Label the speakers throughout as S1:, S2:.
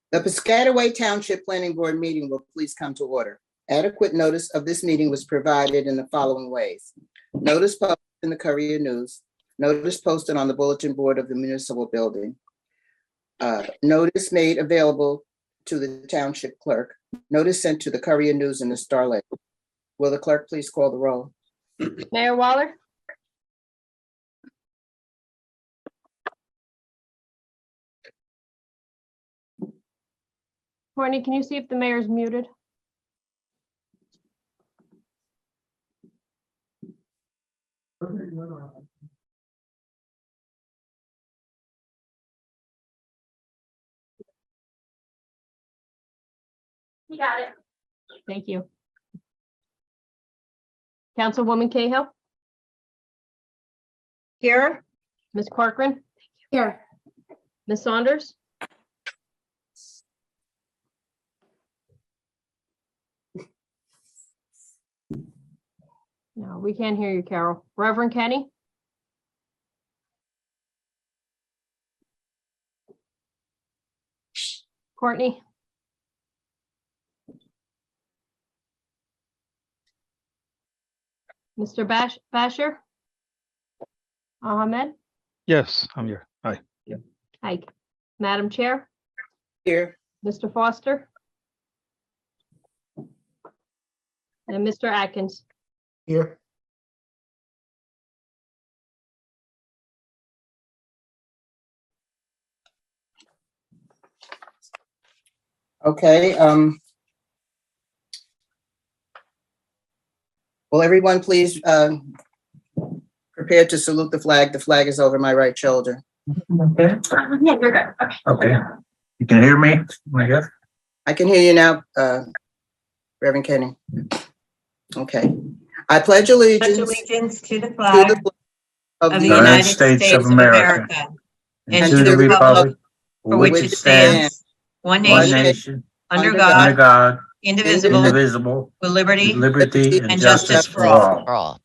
S1: The Piscataway Township Planning Board meeting will please come to order. Adequate notice of this meeting was provided in the following ways. Notice posted in the Courier News, notice posted on the bulletin board of the municipal building, notice made available to the township clerk, notice sent to the Courier News and the Starlight. Will the clerk please call the roll?
S2: Mayor Waller? Courtney, can you see if the mayor's muted? You got it. Thank you. Councilwoman Cahill?
S3: Here.
S2: Ms. Corcoran?
S3: Here.
S2: Ms. Saunders? No, we can't hear you, Carol. Reverend Kenny? Courtney? Mr. Basher? Ahmed?
S4: Yes, I'm here. Hi.
S2: Hi. Madam Chair?
S1: Here.
S2: Mr. Foster? And Mr. Atkins?
S5: Here.
S1: Okay, will everyone please prepare to salute the flag? The flag is over my right shoulder.
S5: Okay.
S3: Yeah, you're good.
S5: Okay. You can hear me, I guess?
S1: I can hear you now, Reverend Kenny. Okay. I pledge allegiance
S3: To the
S1: to
S3: flag
S1: the flag
S3: of the
S1: United
S3: United States of America
S5: And to the republic for which it stands,
S3: one
S5: one
S3: nation,
S5: nation,
S3: under
S5: under
S3: God,
S5: God,
S3: indivisible,
S5: indivisible,
S3: with liberty
S5: with liberty
S3: and
S5: and
S3: justice
S5: justice
S3: for
S5: for
S3: all.
S5: all.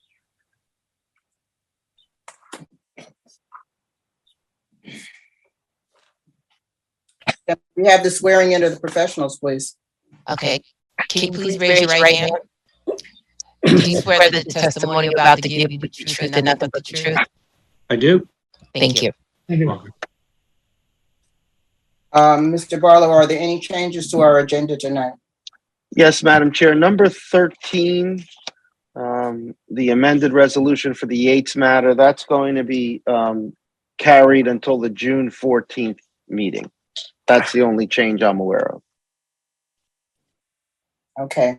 S1: We have the swearing in of the professionals, please.
S6: Okay, can you please raise your right hand? Do you swear that the testimony you're about to give you the truth and nothing but the truth?
S4: I do.
S6: Thank you.
S1: Mr. Barlow, are there any changes to our agenda tonight?
S7: Yes, Madam Chair. Number 13, the amended resolution for the Yates matter, that's going to be carried until the June 14th meeting. That's the only change I'm aware of.
S1: Okay.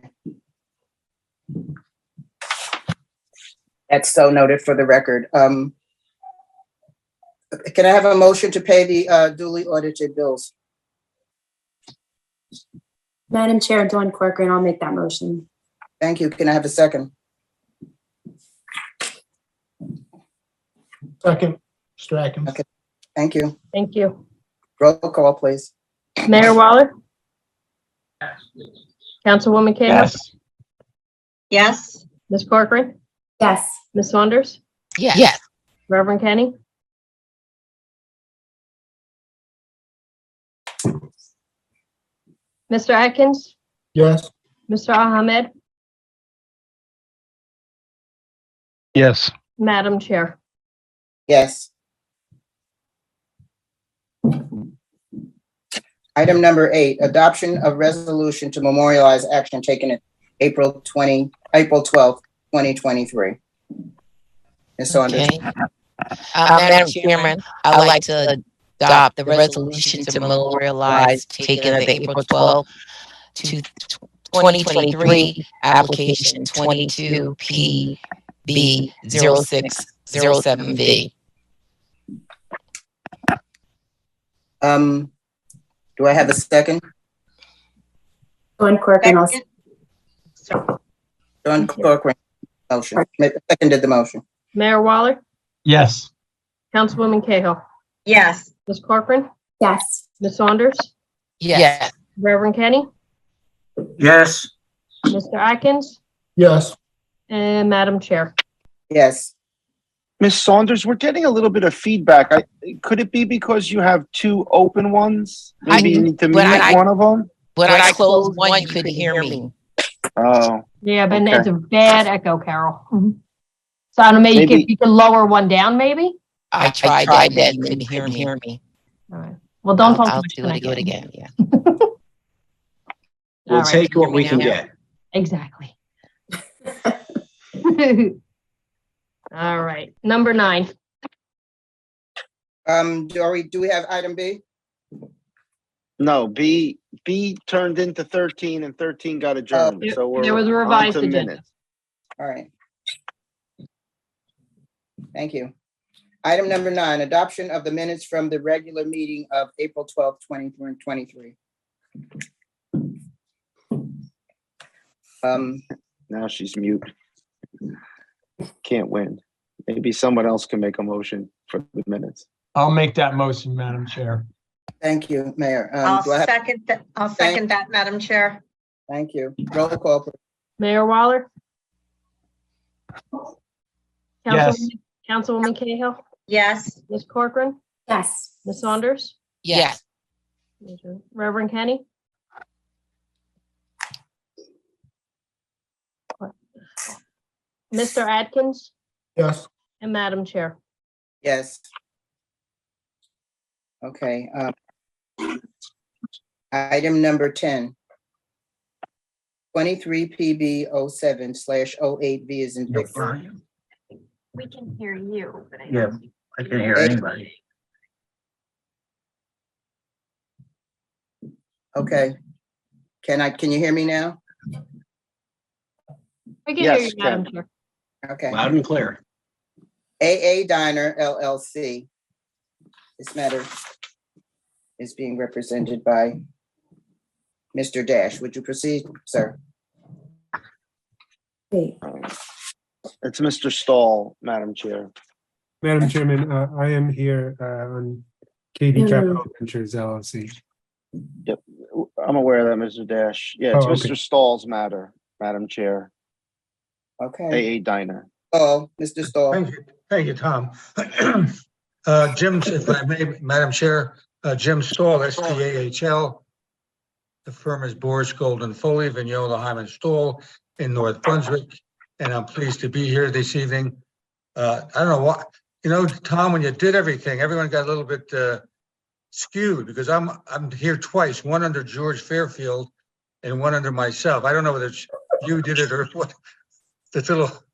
S1: That's so noted for the record. Can I have a motion to pay the duly audited bills?
S8: Madam Chair, Dawn Corcoran, I'll make that motion.
S1: Thank you. Can I have a second?
S5: Second, Mr. Atkins.
S1: Okay. Thank you.
S2: Thank you.
S1: Roll call, please.
S2: Mayor Waller? Councilwoman Cahill?
S4: Yes.
S3: Yes.
S2: Ms. Corcoran?
S8: Yes.
S2: Ms. Saunders?
S6: Yes.
S2: Reverend Kenny? Mr. Atkins?
S5: Yes.
S2: Mr. Ahmed?
S4: Yes.
S2: Madam Chair?
S1: Yes. Item number 8, adoption of resolution to memorialize action taken at April 12th, 2023. Ms. Saunders.
S6: Okay. Madam Chairman, I'd like to adopt the resolution to memorialize taken at the April 12th to 2023 application 22 PB 0607V.
S1: Do I have a second?
S8: Dawn Corcoran, I'll
S1: Dawn Corcoran, motion. Seconded the motion.
S2: Mayor Waller?
S4: Yes.
S2: Councilwoman Cahill?
S3: Yes.
S2: Ms. Corcoran?
S8: yes.
S2: Ms. Saunders?
S6: Yes.
S2: Reverend Kenny?
S5: Yes.
S2: Mr. Atkins?
S5: Yes.
S2: And Madam Chair?
S1: Yes.
S7: Ms. Saunders, we're getting a little bit of feedback. Could it be because you have two open ones? Maybe you need to
S6: when
S7: mute one of them?
S6: When I closed one, you couldn't hear me.
S7: Oh,
S2: Yeah, but
S7: Okay.
S2: it's a bad echo, Carol. So I don't know, maybe
S7: Maybe-
S2: you could lower one down, maybe?
S6: I tried that, you couldn't hear me.
S2: All right. Well, don't talk too
S6: I'll
S2: much
S6: do
S2: tonight.
S6: it again, yeah.
S2: All
S4: We'll
S2: right.
S4: take what we
S6: Hear
S4: can
S6: me now?
S4: get.
S2: Exactly. All right, number 9.
S1: Do we have item B?
S7: no, B turned into 13 and 13 got adjourned.
S2: There-
S7: So we're
S2: there was a
S7: on
S2: revised
S7: to
S2: agenda.
S7: minutes.
S1: All right. Thank you. Item number 9, adoption of the minutes from the regular meeting of April 12th, 2023.
S7: Now she's mute. Can't win. Maybe someone else can make a motion for the minutes.
S4: I'll make that motion, Madam Chair.
S1: Thank you, Mayor.
S3: I'll
S1: Do I have-
S3: second that, Madam Chair.
S1: Thank you. Roll call, please.
S2: Mayor Waller?
S4: Yes.
S2: Councilwoman Cahill?
S3: Yes.
S2: Ms. Corcoran?
S8: Yes.
S2: Ms. Saunders?
S6: Yes.
S2: Reverend Kenny? Mr. Atkins?
S4: Yes.
S2: And Madam Chair?
S1: Yes. Okay. Item number 10. 23 PB 07/08V is in Victor.
S2: We can hear you, but
S5: Yeah, I can't hear anybody.
S1: Okay. Can you hear me now?
S2: We can hear
S7: Yes,
S2: you, Madam
S7: Ken.
S2: Chair.
S1: Okay.
S4: Loud and clear.
S1: AA Diner LLC. This matter is being represented by Mr. Dash. Would you proceed, sir?
S8: Wait.
S7: It's Mr. Stahl, Madam Chair.
S9: Madam Chairman, I am here on KD Capital Ventures LLC.
S7: I'm aware of that, Mr. Dash. Yeah, it's
S9: Oh, okay.
S7: Mr. Stahl's matter, Madam Chair.
S1: Okay.
S7: AA Diner.
S1: Oh, Mr. Stahl.
S10: Thank you, Tom. Jim, if I may, Madam Chair, Jim Stahl, STAHL. The firm is Boris Golden Foley, Vignola Hyman Stahl in North Brunswick, and I'm pleased to be here this evening. I don't know what, Tom, when you did everything, everyone got a little bit skewed because I'm here twice, one under George Fairfield and one under myself. I don't know whether you did it or what. It's a little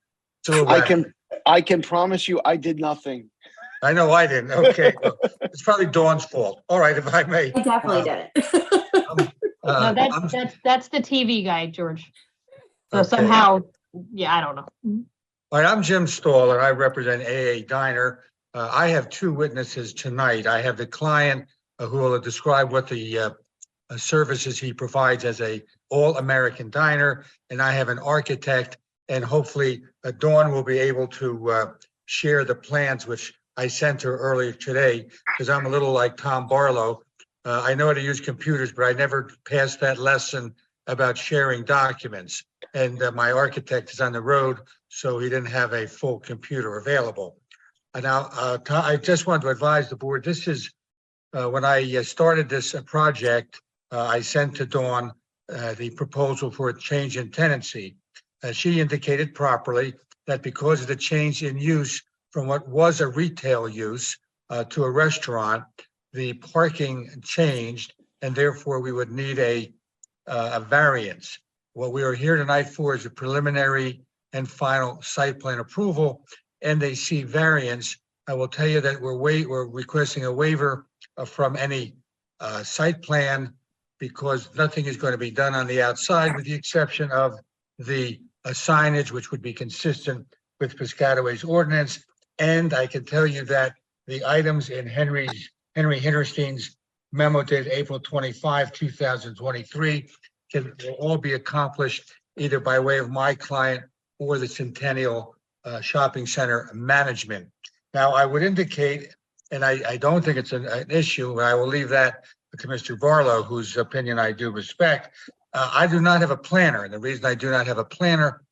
S7: I can promise you I did nothing.
S10: I know I didn't. Okay. Well, it's probably Dawn's fault. All right, if I may.
S8: I definitely did it.
S2: No, that's the TV guy, George. So
S10: Okay.
S2: somehow, yeah, I don't know.
S10: All right, I'm Jim Stahl, and I represent AA Diner. I have two witnesses tonight. I have the client who will describe what the services he provides as a all-American diner, and I have an architect, and hopefully Dawn will be able to share the plans, which I sent her earlier today, because I'm a little like Tom Barlow. I know how to use computers, but I never passed that lesson about sharing documents. And my architect is on the road, so he didn't have a full computer available. And now, I just wanted to advise the board, this is, when I started this project, I sent to Dawn the proposal for a change in tenancy. She indicated properly that because of the change in use from what was a retail use to a restaurant, the parking changed, and therefore we would need a variance. What we are here tonight for is a preliminary and final site plan approval, NAC variance. I will tell you that we're requesting a waiver from any site plan because nothing is going to be done on the outside with the exception of the signage, which would be consistent with Piscataway's ordinance. And I can tell you that the items in Henry Hinterstein's memo dated April 25, 2023 can all be accomplished either by way of my client or the Centennial Shopping Center management. Now, I would indicate, and I don't think it's an issue, but I will leave that to Mr. Barlow, whose opinion I do respect. I do not have a planner, and the reason I do not have a planner,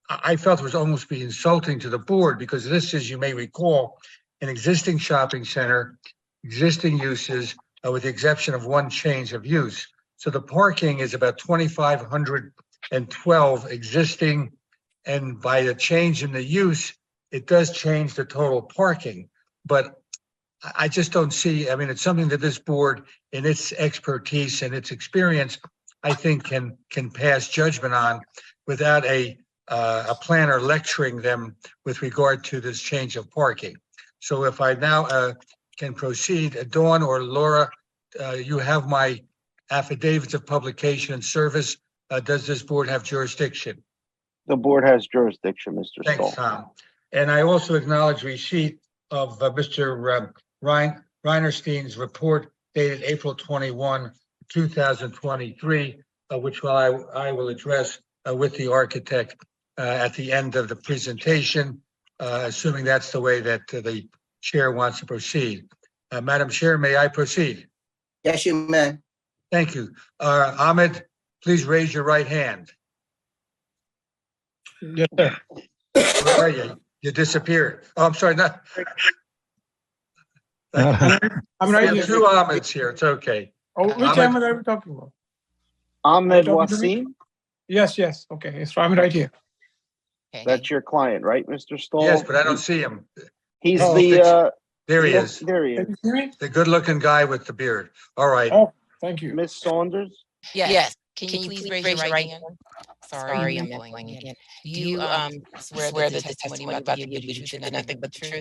S10: I felt was almost be insulting to the board because this is, you may recall, an existing shopping center, existing uses, with the exception of one change of use. So the parking is about 2,512 existing, and by the change in the use, it does change the total parking. But I just don't see, I mean, it's something that this board, in its expertise and its experience, I think can pass judgment on without a planner lecturing them with regard to this change of parking. So if I now can proceed, Dawn or Laura, you have my affidavits of publication and service. Does this board have jurisdiction?
S7: The board has jurisdiction, Mr.
S10: Thanks,
S7: Stoll.
S10: Tom. And I also acknowledge receipt of Mr. Reinerstein's report dated April 21, 2023, which I will address with the architect at the end of the presentation, assuming that's the way that the chair wants to proceed. Madam Chair, may I proceed?
S1: Yes, you may.
S10: Thank you. Ahmed, please raise your right hand.
S4: Yes, sir.
S10: Where are you? You disappeared. Oh, I'm sorry. Not.
S4: I'm
S10: We
S4: right
S10: have
S4: here.
S10: two Ahmeds here. It's okay.
S4: Oh, which
S10: Ahmed.
S4: Ahmed are we talking about?
S7: Ahmed
S4: Are you talking to me?
S7: Wasim,
S4: Yes. Okay, it's I'm right here.
S6: Okay.
S7: that's your client, right, Mr. Stoll?
S10: Yes, but I don't see him.
S7: He's
S4: Oh,
S10: There he is.
S7: There he
S4: Can
S7: is.
S4: you hear me?
S10: The good-looking guy with the beard. All right.
S4: Oh, thank you.
S7: Miss Saunders?
S6: Yes. Can you please raise your right hand? Sorry, I'm blanking again. Do you swear that the testimony about to give you the truth and nothing but the truth?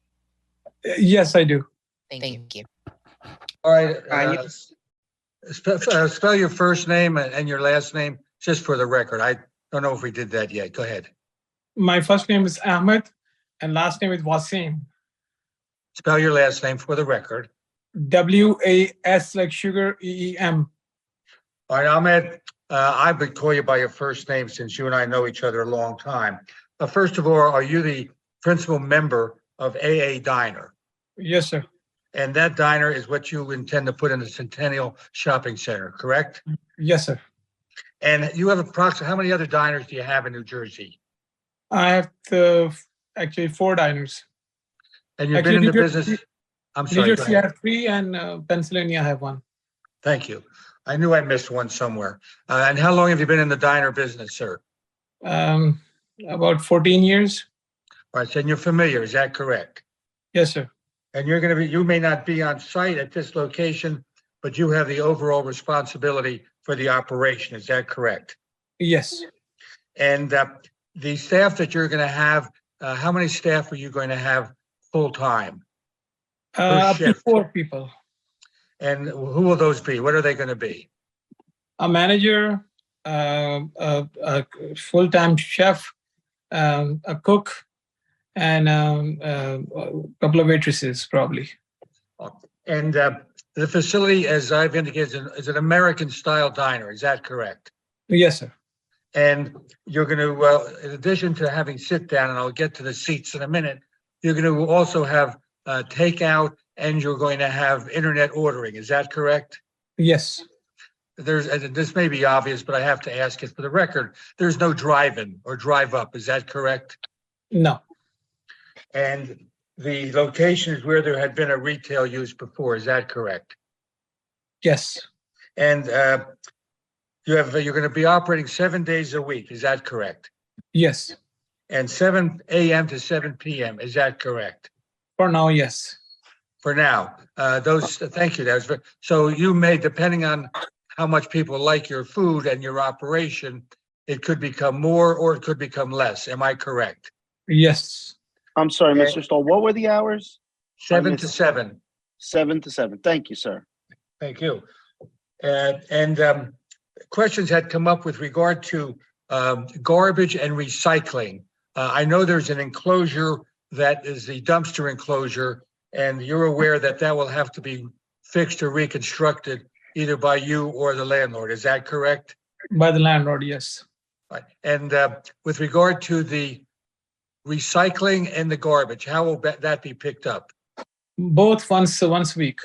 S4: Yes, I do.
S6: Thank you.
S10: All right.
S1: yes.
S10: Spell your first name and your last name, just for the record. I don't know if we did that yet. Go ahead.
S4: My first name is Ahmed and last name is Wasim.
S10: Spell your last name for the record.
S4: WAS like sugar, EEM.
S10: All right, Ahmed, I would call you by your first name since you and I know each other a long time. First of all, are you the principal member of AA Diner?
S4: Yes, sir.
S10: And that diner is what you intend to put in the Centennial Shopping Center, correct?
S4: Yes, sir.
S10: And you have approximately, how many other diners do you have in New Jersey?
S4: I have actually 4 diners.
S10: And you've been in the
S4: Actually, New Jersey-
S10: business? I'm
S4: New
S10: sorry, go
S4: Jersey, I
S10: ahead.
S4: have 3 and Pennsylvania, I have 1.
S10: Thank you. I knew I missed one somewhere. And how long have you been in the diner business, sir?
S4: About 14 years.
S10: All right, so you're familiar, is that correct?
S4: Yes, sir.
S10: And you're going to be, you may not be on site at this location, but you have the overall responsibility for the operation, is that correct?
S4: Yes.
S10: And the staff that you're going to have, how many staff are you going to have full-time?
S4: Up to
S10: shift.
S4: 4 people.
S10: And who will those be? What are they going to be?
S4: A manager, a full-time chef, a cook, and a couple of waitresses, probably.
S10: And the facility, as I've indicated, is an American-style diner, is that correct?
S4: Yes, sir.
S10: And you're going to, in addition to having sit-down, and I'll get to the seats in a minute, you're going to also have takeout, and you're going to have internet ordering, is that correct?
S4: Yes.
S10: And this may be obvious, but I have to ask it for the record. There's no drive-in or drive-up, is that correct?
S4: No.
S10: And the location is where there had been a retail use before, is that correct?
S4: Yes.
S10: And you're going to be operating 7 days a week, is that correct?
S4: Yes.
S10: And 7 a.m. to 7 p.m., is that correct?
S4: For now, yes.
S10: For now, thank you. That was so you may, depending on how much people like your food and your operation, it could become more or it could become less. Am I correct?
S4: Yes.
S7: I'm sorry,
S10: Okay.
S7: Mr. Stoll, what were the hours?
S10: 7 to 7.
S7: 7 to 7. Thank you, sir.
S10: Thank you. And questions had come up with regard to garbage and recycling. I know there's an enclosure that is the dumpster enclosure, and you're aware that that will have to be fixed or reconstructed either by you or the landlord. Is that correct?
S4: By the landlord, yes.
S10: Right. And with regard to the recycling and the garbage, how will that be picked up?
S4: Both once a week.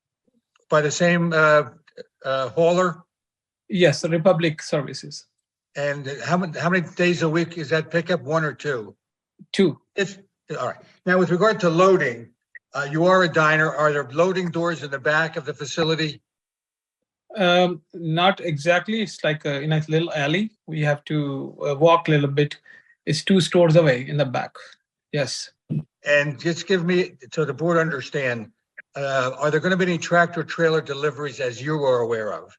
S10: By the same hauler?
S4: Yes, Republic Services.
S10: And how many days a week is that pickup? 1 or 2?
S4: 2.
S10: All right. Now, with regard to loading, you are a diner. Are there loading doors in the back of the facility?
S4: Not exactly. It's like in a little alley. We have to walk a little bit. It's 2 stores away in the back. Yes.
S10: And just give me, so the board understand, are there going to be any tractor trailer deliveries as you are aware of?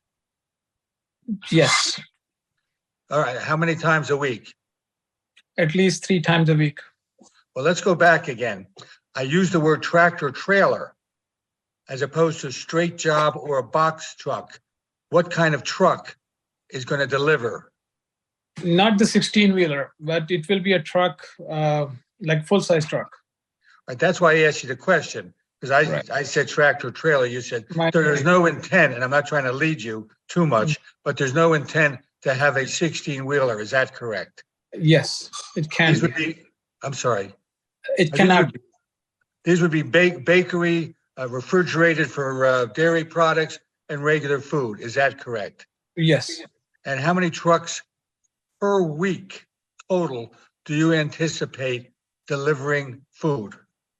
S4: Yes.
S10: All right. How many times a week?
S4: At least 3 times a week.
S10: Well, let's go back again. I use the word tractor trailer as opposed to straight job or a box truck. What kind of truck is going to deliver?
S4: Not the 16-wheeler, but it will be a truck, like full-size truck.
S10: Right, that's why I asked you the question, because
S4: Right.
S10: I said tractor trailer. You said
S4: My-
S10: there's no intent, and I'm not trying to lead you too much, but there's no intent to have a 16-wheeler. Is that correct?
S4: Yes, it can
S10: These would
S4: be.
S10: be, I'm sorry.
S4: It cannot be.
S10: These would be bakery, refrigerated for dairy products and regular food. Is that correct?
S4: Yes.
S10: And how many trucks per week total do you anticipate delivering food?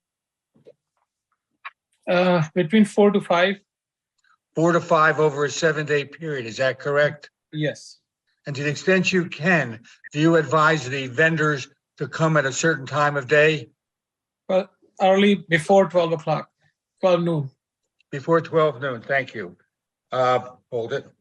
S4: Between 4 to 5.
S10: 4 to 5 over a 7-day period. Is that correct?
S4: Yes.
S10: And to the extent you can, do you advise the vendors to come at a certain time of day?
S4: Well, early before 12 o'clock, 12 noon.
S10: Before 12 noon, thank you. Hold it.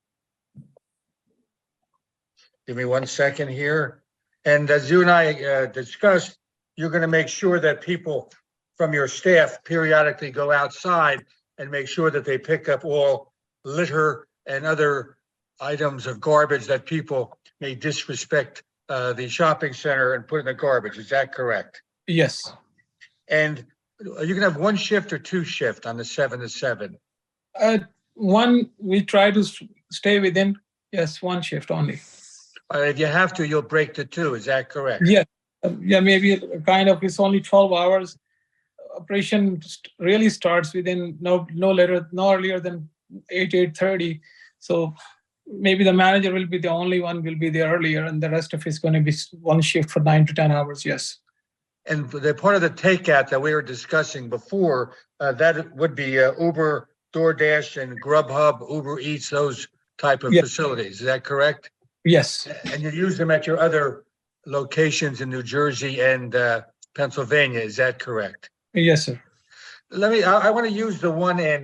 S10: Give me 1 second here. And as you and I discussed, you're going to make sure that people from your staff periodically go outside and make sure that they pick up all litter and other items of garbage that people may disrespect the shopping center and put in the garbage. Is that correct?
S4: Yes.
S10: And you can have 1 shift or 2 shift on the 7 to 7.
S4: One, we try to stay within, 1 shift only.
S10: If you have to, you'll break to 2. Is that correct?
S4: Yeah. Maybe kind of, it's only 12 hours. Operation really starts within no earlier than 8:30. So maybe the manager will be the only one will be there earlier, and the rest of it's going to be 1 shift for 9 to 10 hours. Yes.
S10: And the part of the takeout that we were discussing before, that would be Uber, DoorDash, and Grubhub, Uber Eats, those type of
S4: Yes.
S10: facilities. Is that correct?
S4: Yes.
S10: And you use them at your other locations in New Jersey and Pennsylvania. Is that correct?
S4: Yes, sir.
S10: I want to use the one in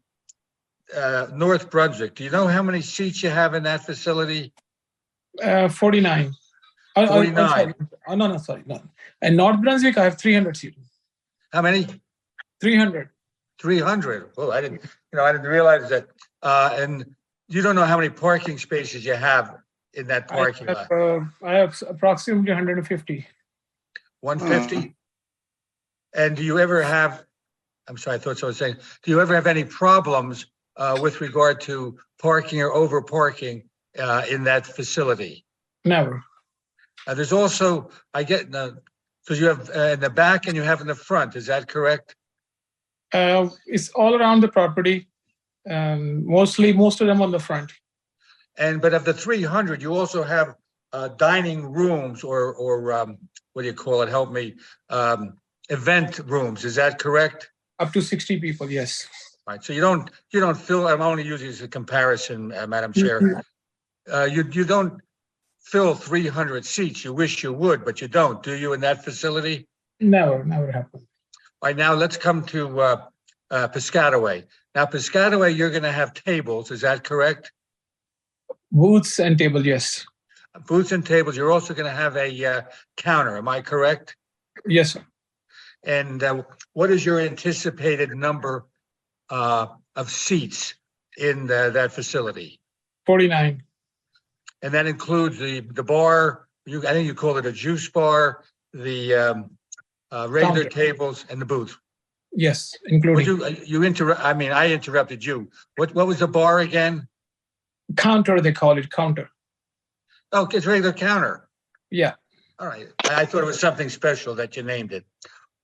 S10: North Brunswick. Do you know how many seats you have in that facility?
S4: 49.
S10: 49.
S4: No, sorry. No. In North Brunswick, I have 300 seats.
S10: How many?
S4: 300.
S10: 300. Well, I didn't realize that. And you don't know how many parking spaces you have in that parking lot.
S4: I have approximately 150.
S10: 150? And do you ever have, I'm sorry, I thought someone was saying, do you ever have any problems with regard to parking or over parking in that facility?
S4: Never.
S10: There's also, because you have in the back and you have in the front, is that correct?
S4: It's all around the property. Most of them on the front.
S10: But of the 300, you also have dining rooms or what do you call it? Help me. Event rooms. Is that correct?
S4: Up to 60 people. Yes.
S10: All right. So you don't fill. I'm only using this as a comparison, Madam Chair. You don't fill 300 seats. You wish you would, but you don't. Do you in that facility?
S4: Never happened.
S10: All right. Now let's come to Piscataway. Now Piscataway, you're going to have tables. Is that correct?
S4: Booths and tables. Yes.
S10: Booths and tables. You're also going to have a counter. Am I correct?
S4: Yes, sir.
S10: And what is your anticipated number of seats in that facility?
S4: 49.
S10: And that includes the bar, I think you call it a juice bar, the regular
S4: Counter.
S10: tables, and the booth.
S4: Yes, including
S10: I interrupted you. What was the bar again?
S4: counter. They call it counter.
S10: Oh, it's regular counter.
S4: Yeah.
S10: All right. I thought it was something special that you named it.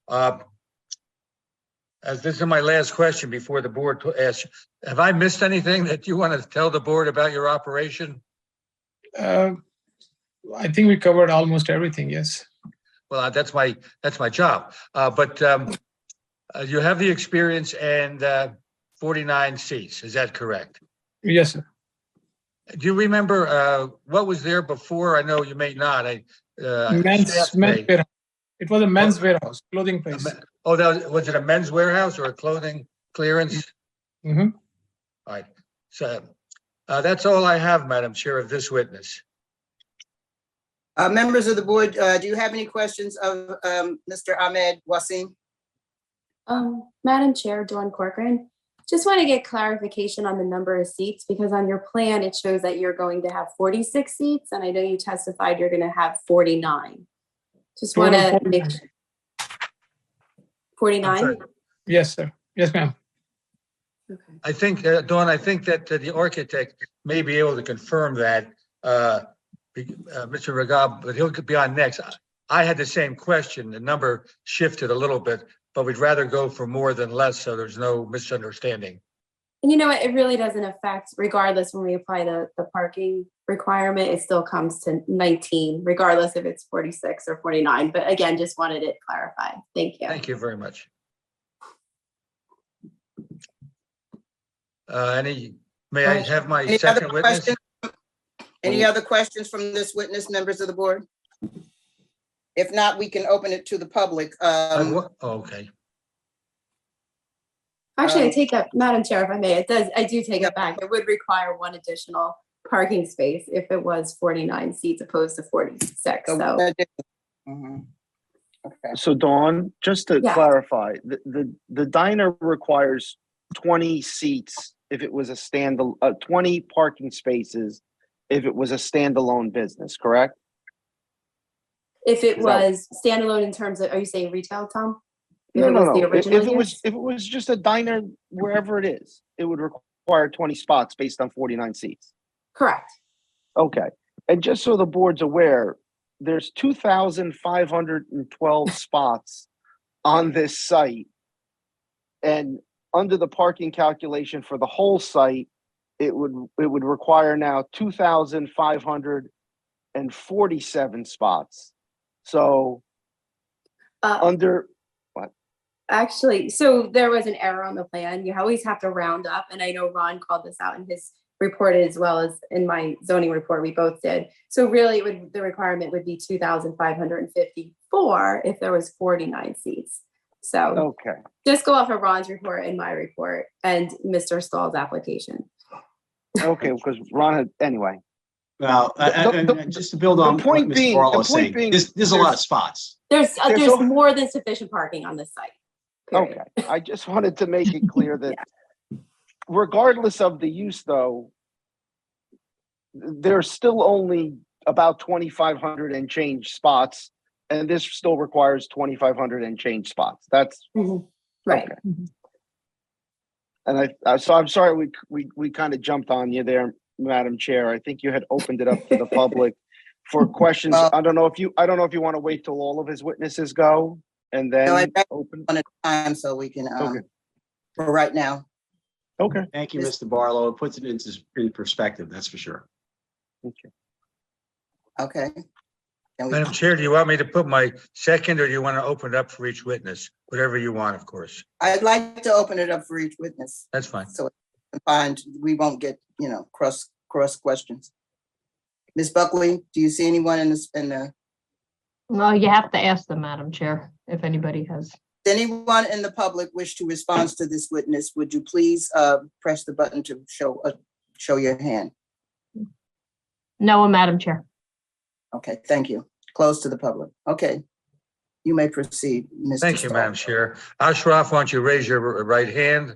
S10: As this is my last question before the board asks, have I missed anything that you want to tell the board about your operation?
S4: I think we covered almost everything, yes.
S10: Well, that's my job. But you have the experience and 49 seats. Is that correct?
S4: Yes, sir.
S10: Do you remember what was there before? I know you may not.
S4: Men's warehouse. It was a men's warehouse, clothing place.
S10: Oh, was it a men's warehouse or a clothing clearance?
S4: Mhm.
S10: All right. So that's all I have, Madam Chair, of this witness.
S1: Members of the board, do you have any questions of Mr. Ahmed Wasim?
S8: Madam Chair, Dawn Corcoran, just want to get clarification on the number of seats because on your plan, it shows that you're going to have 46 seats and I know you testified you're going to have 49. Just want to make 49?
S4: Yes, sir. Yes, ma'am.
S8: Okay.
S10: I think, Dawn, I think that the architect may be able to confirm that, Mr. Ragab, but he'll be on next. I had the same question. The number shifted a little bit, but we'd rather go for more than less so there's no misunderstanding.
S8: And you know what? It really doesn't affect, regardless when we apply the parking requirement, it still comes to 19, regardless if it's 46 or 49. But again, just wanted it clarified. Thank you.
S10: Thank you very much. May I have my
S1: Any
S10: second
S1: other
S10: witness?
S1: questions? Any other questions from this witness, members of the board? If not, we can open it to the public.
S10: Okay.
S8: Actually, I take that, Madam Chair, if I may, I do take it back. It would require one additional parking space if it was 49 seats opposed to 46. So,
S1: Mhm. Okay.
S7: So Dawn, just to
S8: Yeah.
S7: clarify, the diner requires 20 seats if it was a 20 parking spaces if it was a standalone business, correct?
S8: if it
S7: Is that-
S8: was standalone in terms of, are you saying retail, Tom? If
S7: No,
S8: it
S7: no,
S8: was the
S7: no.
S8: original
S7: If
S8: use?
S7: it was just a diner wherever it is, it would require 20 spots based on 49 seats.
S8: Correct.
S7: Okay. And just so the board's aware, there's 2,512 spots on this site. And under the parking calculation for the whole site, it would require now 2,547 spots. So under
S8: Actually, so there was an error on the plan. You always have to round up. And I know Ron called this out in his report as well as in my zoning report, we both did. So really the requirement would be 2,554 if there was 49 seats. So
S7: okay.
S8: just go off of Ron's report and my report and Mr. Stahl's application.
S7: Okay, because Ron had, anyway.
S11: Well, and just to build on what Mr. Barlow is saying, there's a lot of spots.
S8: There's more than sufficient parking on this site. Period.
S7: Okay, I just wanted to make it clear that regardless of the use though, there's still only about 2,500 and change spots, and this still requires 2,500 and change spots. That's
S8: right.
S7: Okay. And so I'm sorry we kind of jumped on you there, Madam Chair. I think you had opened it up to the public for questions. I don't know if you want to wait till all of his witnesses go and then open
S1: one at a time so we can
S7: okay.
S1: For right now.
S7: Okay.
S11: Thank you, Mr. Barlow. It puts it in perspective, that's for sure.
S7: Okay.
S1: Okay.
S10: Madam Chair, do you want me to put my second or do you want to open it up for each witness? Whatever you want, of course.
S1: I'd like to open it up for each witness.
S10: That's fine.
S1: So we won't get, cross questions. Ms. Buckley, do you see anyone in the?
S2: Well, you have to ask them, Madam Chair, if anybody has.
S1: Does anyone in the public wish to respond to this witness? Would you please press the button to show your hand?
S2: No, Madam Chair.
S1: Okay, thank you. Close to the public. Okay. You may proceed, Mr.
S10: Thank you,
S1: Stahl.
S10: Madam Chair. Ashraf, why don't you raise your right hand?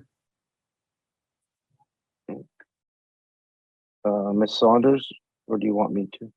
S7: Ms. Saunders, or do you want me to?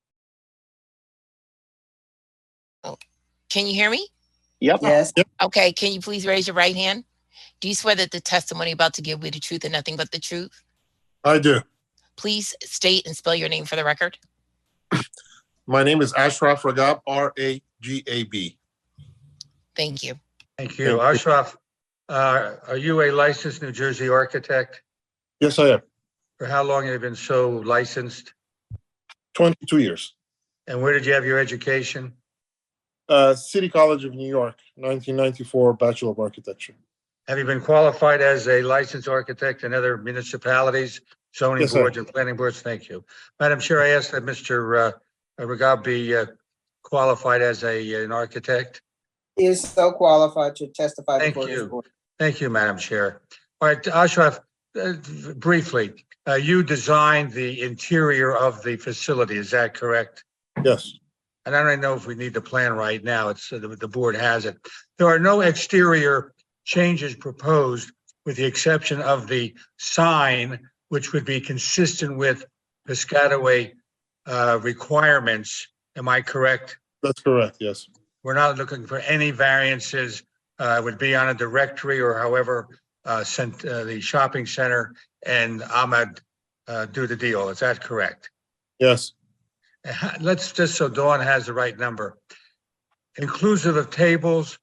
S6: Can you hear me?
S7: Yep.
S1: Yes.
S6: Okay, can you please raise your right hand? Do you swear that the testimony about to give with the truth and nothing but the truth?
S12: I do.
S6: Please state and spell your name for the record.
S12: My name is Ashraf Ragab, R-A-G-A-B.
S6: Thank you.
S10: Thank you. Ashraf, are you a licensed New Jersey architect?
S12: Yes, I am.
S10: For how long have you been so licensed?
S12: 22 years.
S10: And where did you have your education?
S12: City College of New York, 1994, Bachelor of Architecture.
S10: Have you been qualified as a licensed architect in other municipalities, zoning
S12: Yes, sir.
S10: boards and planning boards? Thank you. Madam Chair, I ask that Mr. Regab be qualified as an architect.
S1: He is so qualified to testify
S10: Thank
S1: before this
S10: you.
S1: board.
S10: Thank you, Madam Chair. All right, Ashraf, briefly, you designed the interior of the facility, is that correct?
S12: Yes,
S10: And I don't know if we need the plan right now, it's, the board has it. There are no exterior changes proposed with the exception of the sign, which would be consistent with Piscataway requirements. Am I correct?
S12: that's correct, yes.
S10: We're not looking for any variances, would be on a directory or however, sent, the shopping center and Ahmed, do the deal. Is that correct?
S12: Yes,
S10: Let's just so Dawn has the right number. Inclusive of tables,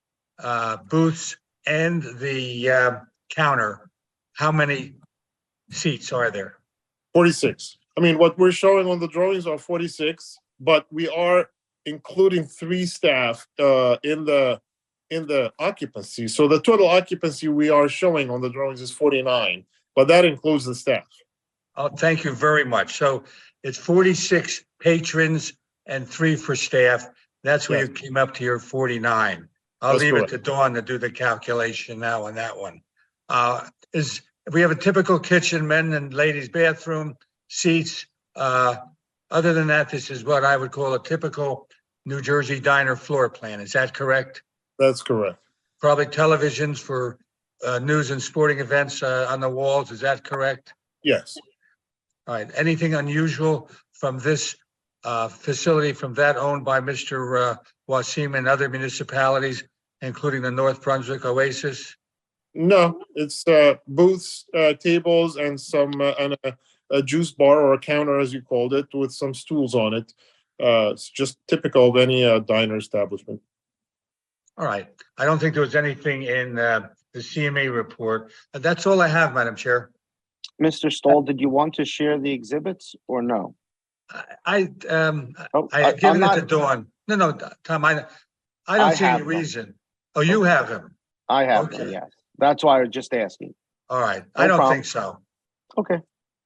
S10: booths and the, counter, how many seats are there?
S12: 46. I mean, what we're showing on the drawings are 46, but we are including 3 staff in the occupancy. So the total occupancy we are showing on the drawings is 49, but that includes the staff.
S10: Oh, thank you very much. So it's 46 patrons and 3 for staff. That's where
S12: Yeah.
S10: you came up to your 49. I'll
S12: That's
S10: leave
S12: correct.
S10: it to Dawn to do the calculation now on that one. We have a typical kitchen, men and ladies bathroom, seats. Other than that, this is what I would call a typical New Jersey diner floor plan. Is that correct?
S12: That's correct.
S10: Probably televisions for news and sporting events on the walls. Is that correct?
S12: Yes.
S10: All right. Anything unusual from this facility, from that owned by Mr. Wasim and other municipalities, including the North Brunswick Oasis?
S12: No, it's booths, tables, and some and a juice bar or a counter, as you called it, with some stools on it. It's just typical of any diner establishment.
S10: All right. I don't think there was anything in the CMA report. That's all I have, Madam Chair.
S7: Mr. Stoll, did you want to share the exhibits or no?
S10: I
S7: Oh,
S10: had given
S7: I'm
S10: it to
S7: not-
S10: Dawn. No, Tom, I
S7: I
S10: don't see any
S7: have them.
S10: reason. Oh, you have them.
S7: I have them,
S10: Okay.
S7: yes. That's why I was just asking.
S10: All right.
S7: No
S10: I don't
S7: problem.
S10: think so.
S7: Okay.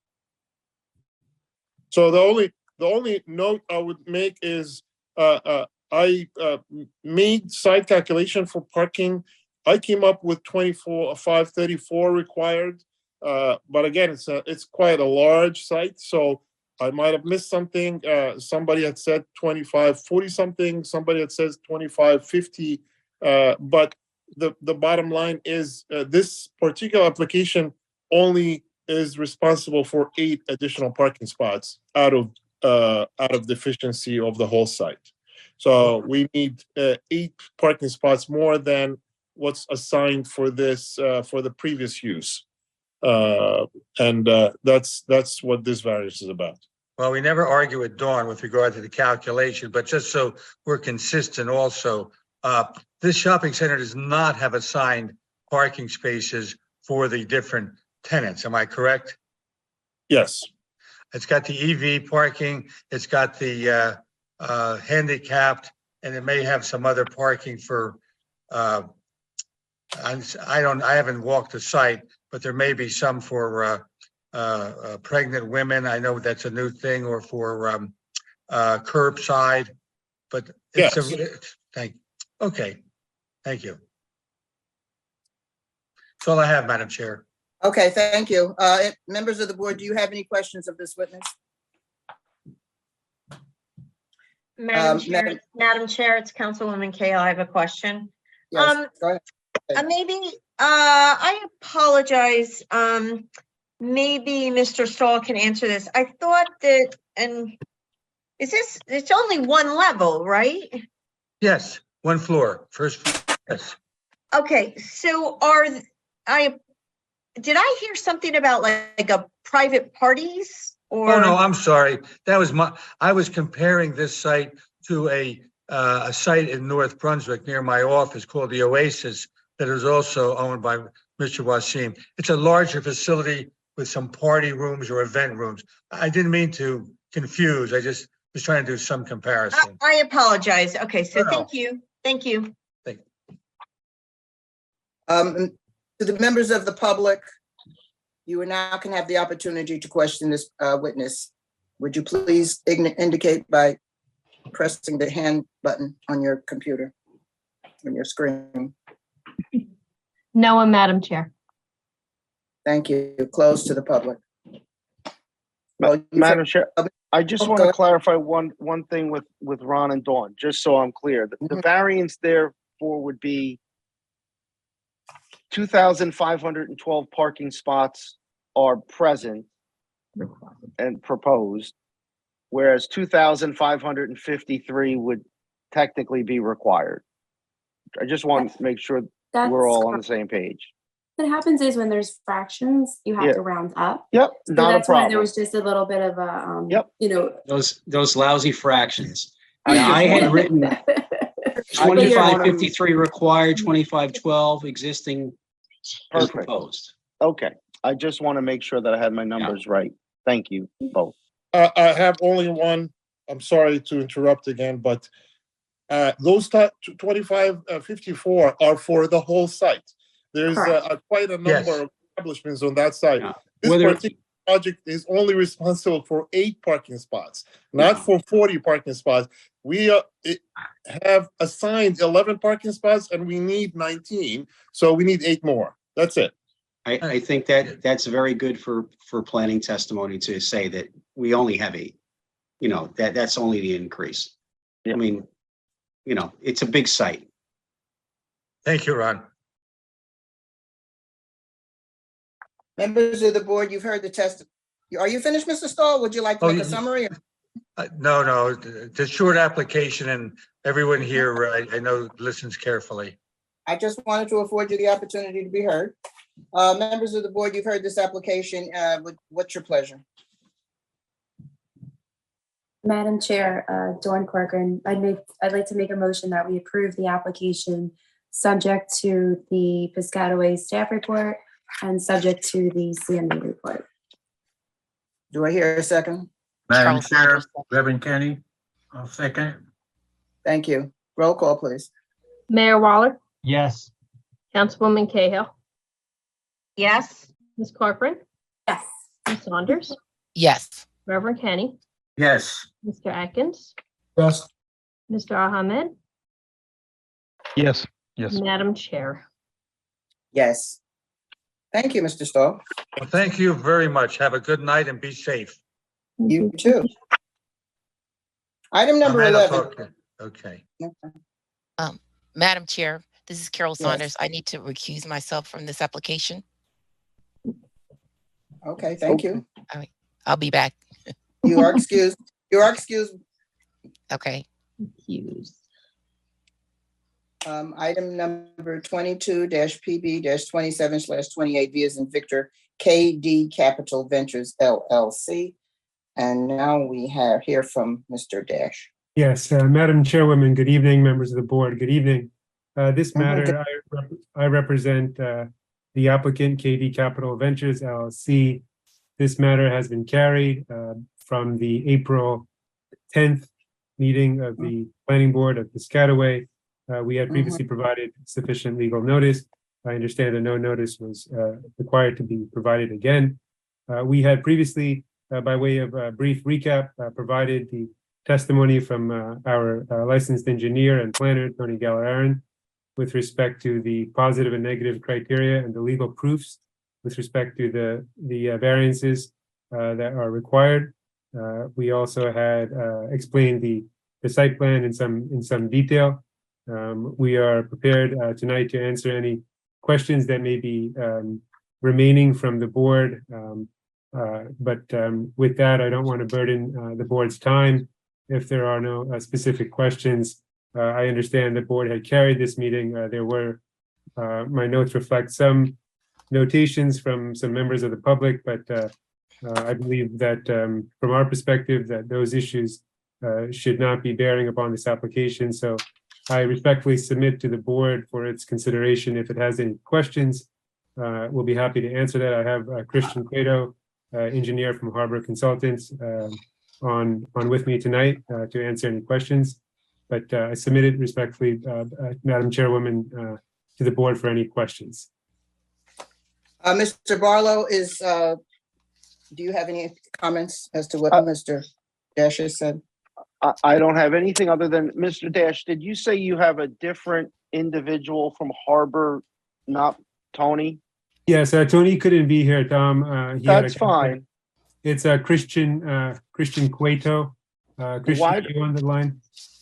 S12: So the only note I would make is I made site calculation for parking. I came up with 534 required. But again, it's quite a large site, so I might have missed something. Somebody had said 2540 something. Somebody had says 2550. But the bottom line is this particular application only is responsible for 8 additional parking spots out of the efficiency of the whole site. So we need 8 parking spots more than what's assigned for this for the previous use. And that's what this variance is about.
S10: Well, we never argue with Dawn with regard to the calculation, but just so we're consistent also, this shopping center does not have assigned parking spaces for the different tenants. Am I correct?
S12: Yes.
S10: It's got the EV parking, it's got the handicapped, and it may have some other parking for, I haven't walked the site, but there may be some for pregnant women. I know that's a new thing, or for curbside, but it's okay. Thank you. That's all I have, Madam Chair.
S1: Okay, thank you. Members of the board, do you have any questions of this witness?
S3: Madam
S1: Madam-
S3: Chair, Madam Chair, it's Councilwoman Cahill. I have a question.
S1: Yes, go ahead.
S3: Maybe, I apologize. Maybe Mr. Stahl can answer this. I thought that, and it's only one level, right?
S10: Yes, one floor, first floor, yes.
S3: Okay, so did I hear something about like a private parties or?
S10: Oh, no, I'm sorry. That was I was comparing this site to a site in North Brunswick near my office called the Oasis that is also owned by Mr. Wasim. It's a larger facility with some party rooms or event rooms. I didn't mean to confuse. I just Just trying to do some comparison.
S3: I apologize. Okay, so
S10: No.
S3: thank you. Thank you.
S1: To the members of the public, you now can have the opportunity to question this witness. Would you please indicate by pressing the hand button on your computer, on your screen?
S2: No one, Madam Chair.
S1: Thank you. Close to the public. Well,
S7: Madam Chair, I just
S1: Oh,
S7: want
S1: go
S7: to
S1: ahead.
S7: clarify one thing with Ron and Dawn, just so I'm clear. The
S1: Mhm.
S7: variance therefore would be 2,512 parking spots are present and proposed, whereas 2,553 would technically be required. I just want to make sure
S8: That's
S7: we're all on
S8: correct.
S7: the same page.
S8: What happens is when there's fractions, you have
S7: Yeah.
S8: to round up.
S7: Yep,
S8: So
S7: not a
S8: that's why there
S7: problem.
S8: was just a little bit of a,
S7: Yep.
S8: you know.
S11: Those lousy fractions.
S7: I
S11: Yeah,
S7: just
S11: I had
S7: wanna-
S11: written
S7: I just
S11: 2553 required, 2512 existing and
S7: Perfect.
S11: proposed.
S7: Okay, I just want to make sure that I had my numbers right. Thank you both.
S12: I have only one. I'm sorry to interrupt again, but those 2554 are for the whole site. There's
S8: Correct.
S12: quite a number
S10: Yes.
S12: of establishments on that site.
S11: Yeah.
S12: This
S11: Whether-
S12: particular project is only responsible for 8 parking spots, not for 40 parking spots. We have assigned 11 parking spots and we need 19, so we need 8 more. That's it.
S11: I think that's very good for planning testimony to say that we only have 8. You know, that's only the increase. I mean, you know, it's a big site.
S10: Thank you, Ron.
S1: Members of the board, you've heard the test. Are you finished, Mr. Stahl? Would you like to
S10: Oh,
S1: make a
S10: yeah.
S1: summary?
S10: No, the short application, and everyone here, I know listens carefully.
S1: I just wanted to afford you the opportunity to be heard. Members of the board, you've heard this application. What's your pleasure?
S8: Madam Chair, Dawn Corcoran, I'd like to make a motion that we approve the application subject to the Piscataway staff report and subject to the CME report.
S1: Do I hear a second?
S5: Madam
S6: Charles
S5: Chair,
S6: Saunders.
S5: Reverend Kenny, I'll second.
S1: Thank you. Roll call, please.
S2: Mayor Waller,
S13: Yes.
S2: Councilwoman Cahill,
S3: Yes.
S2: Ms. Corcoran,
S8: Yes.
S2: Ms. Saunders,
S6: Yes.
S2: Reverend Kenny,
S5: Yes.
S2: Mr. Atkins,
S13: Yes.
S2: Mr. Ahmed,
S13: Yes. Yes.
S2: Madam Chair.
S1: Yes. Thank you, Mr. Stahl.
S10: Well, thank you very much. Have a good night and be safe.
S1: You too. Item number
S10: Amanda,
S1: 11.
S10: talk to- Okay.
S6: Madam Chair, this is Carol
S1: Yes.
S6: Saunders. I need to recuse myself from this application.
S1: Okay, thank you.
S6: I'll be back.
S1: You are excused. You are excused.
S6: Okay.
S2: Hughes.
S1: Item number 22-PB-27/28 V as in Victor, KD Capital Ventures LLC. And now we have hear from Mr. Dash.
S9: Yes, Madam Chairwoman, good evening, members of the board, good evening. This matter, I represent the applicant, KD Capital Ventures LLC. This matter has been carried from the April 10th meeting of the Planning Board of Piscataway. We had previously provided sufficient legal notice. I understand that no notice was required to be provided again. We had previously, by way of a brief recap, provided the testimony from our licensed engineer and planner, Tony Gallaran, with respect to the positive and negative criteria and the legal proofs with respect to the variances that are required. We also had explained the site plan in some detail. We are prepared tonight to answer any questions that may be remaining from the board. But with that, I don't want to burden the board's time. If there are no specific questions, I understand the board had carried this meeting. There were, my notes reflect some notations from some members of the public, but I believe that from our perspective, that those issues should not be bearing upon this application. So I respectfully submit to the board for its consideration. If it has any questions, we'll be happy to answer that. I have Christian Cato, engineer from Harbor Consultants, on with me tonight to answer any questions. But I submit it respectfully, Madam Chairwoman, to the board for any questions.
S1: Mr. Barlow, do you have any comments as to what Mr. Dash has said?
S7: I don't have anything other than, Mr. Dash, did you say you have a different individual from Harbor, not Tony?
S9: Yes, Tony couldn't be here, Tom. He had
S7: That's
S9: a-
S7: fine.
S9: It's Christian Cueto. Christian,
S7: Why-
S9: are you on the line?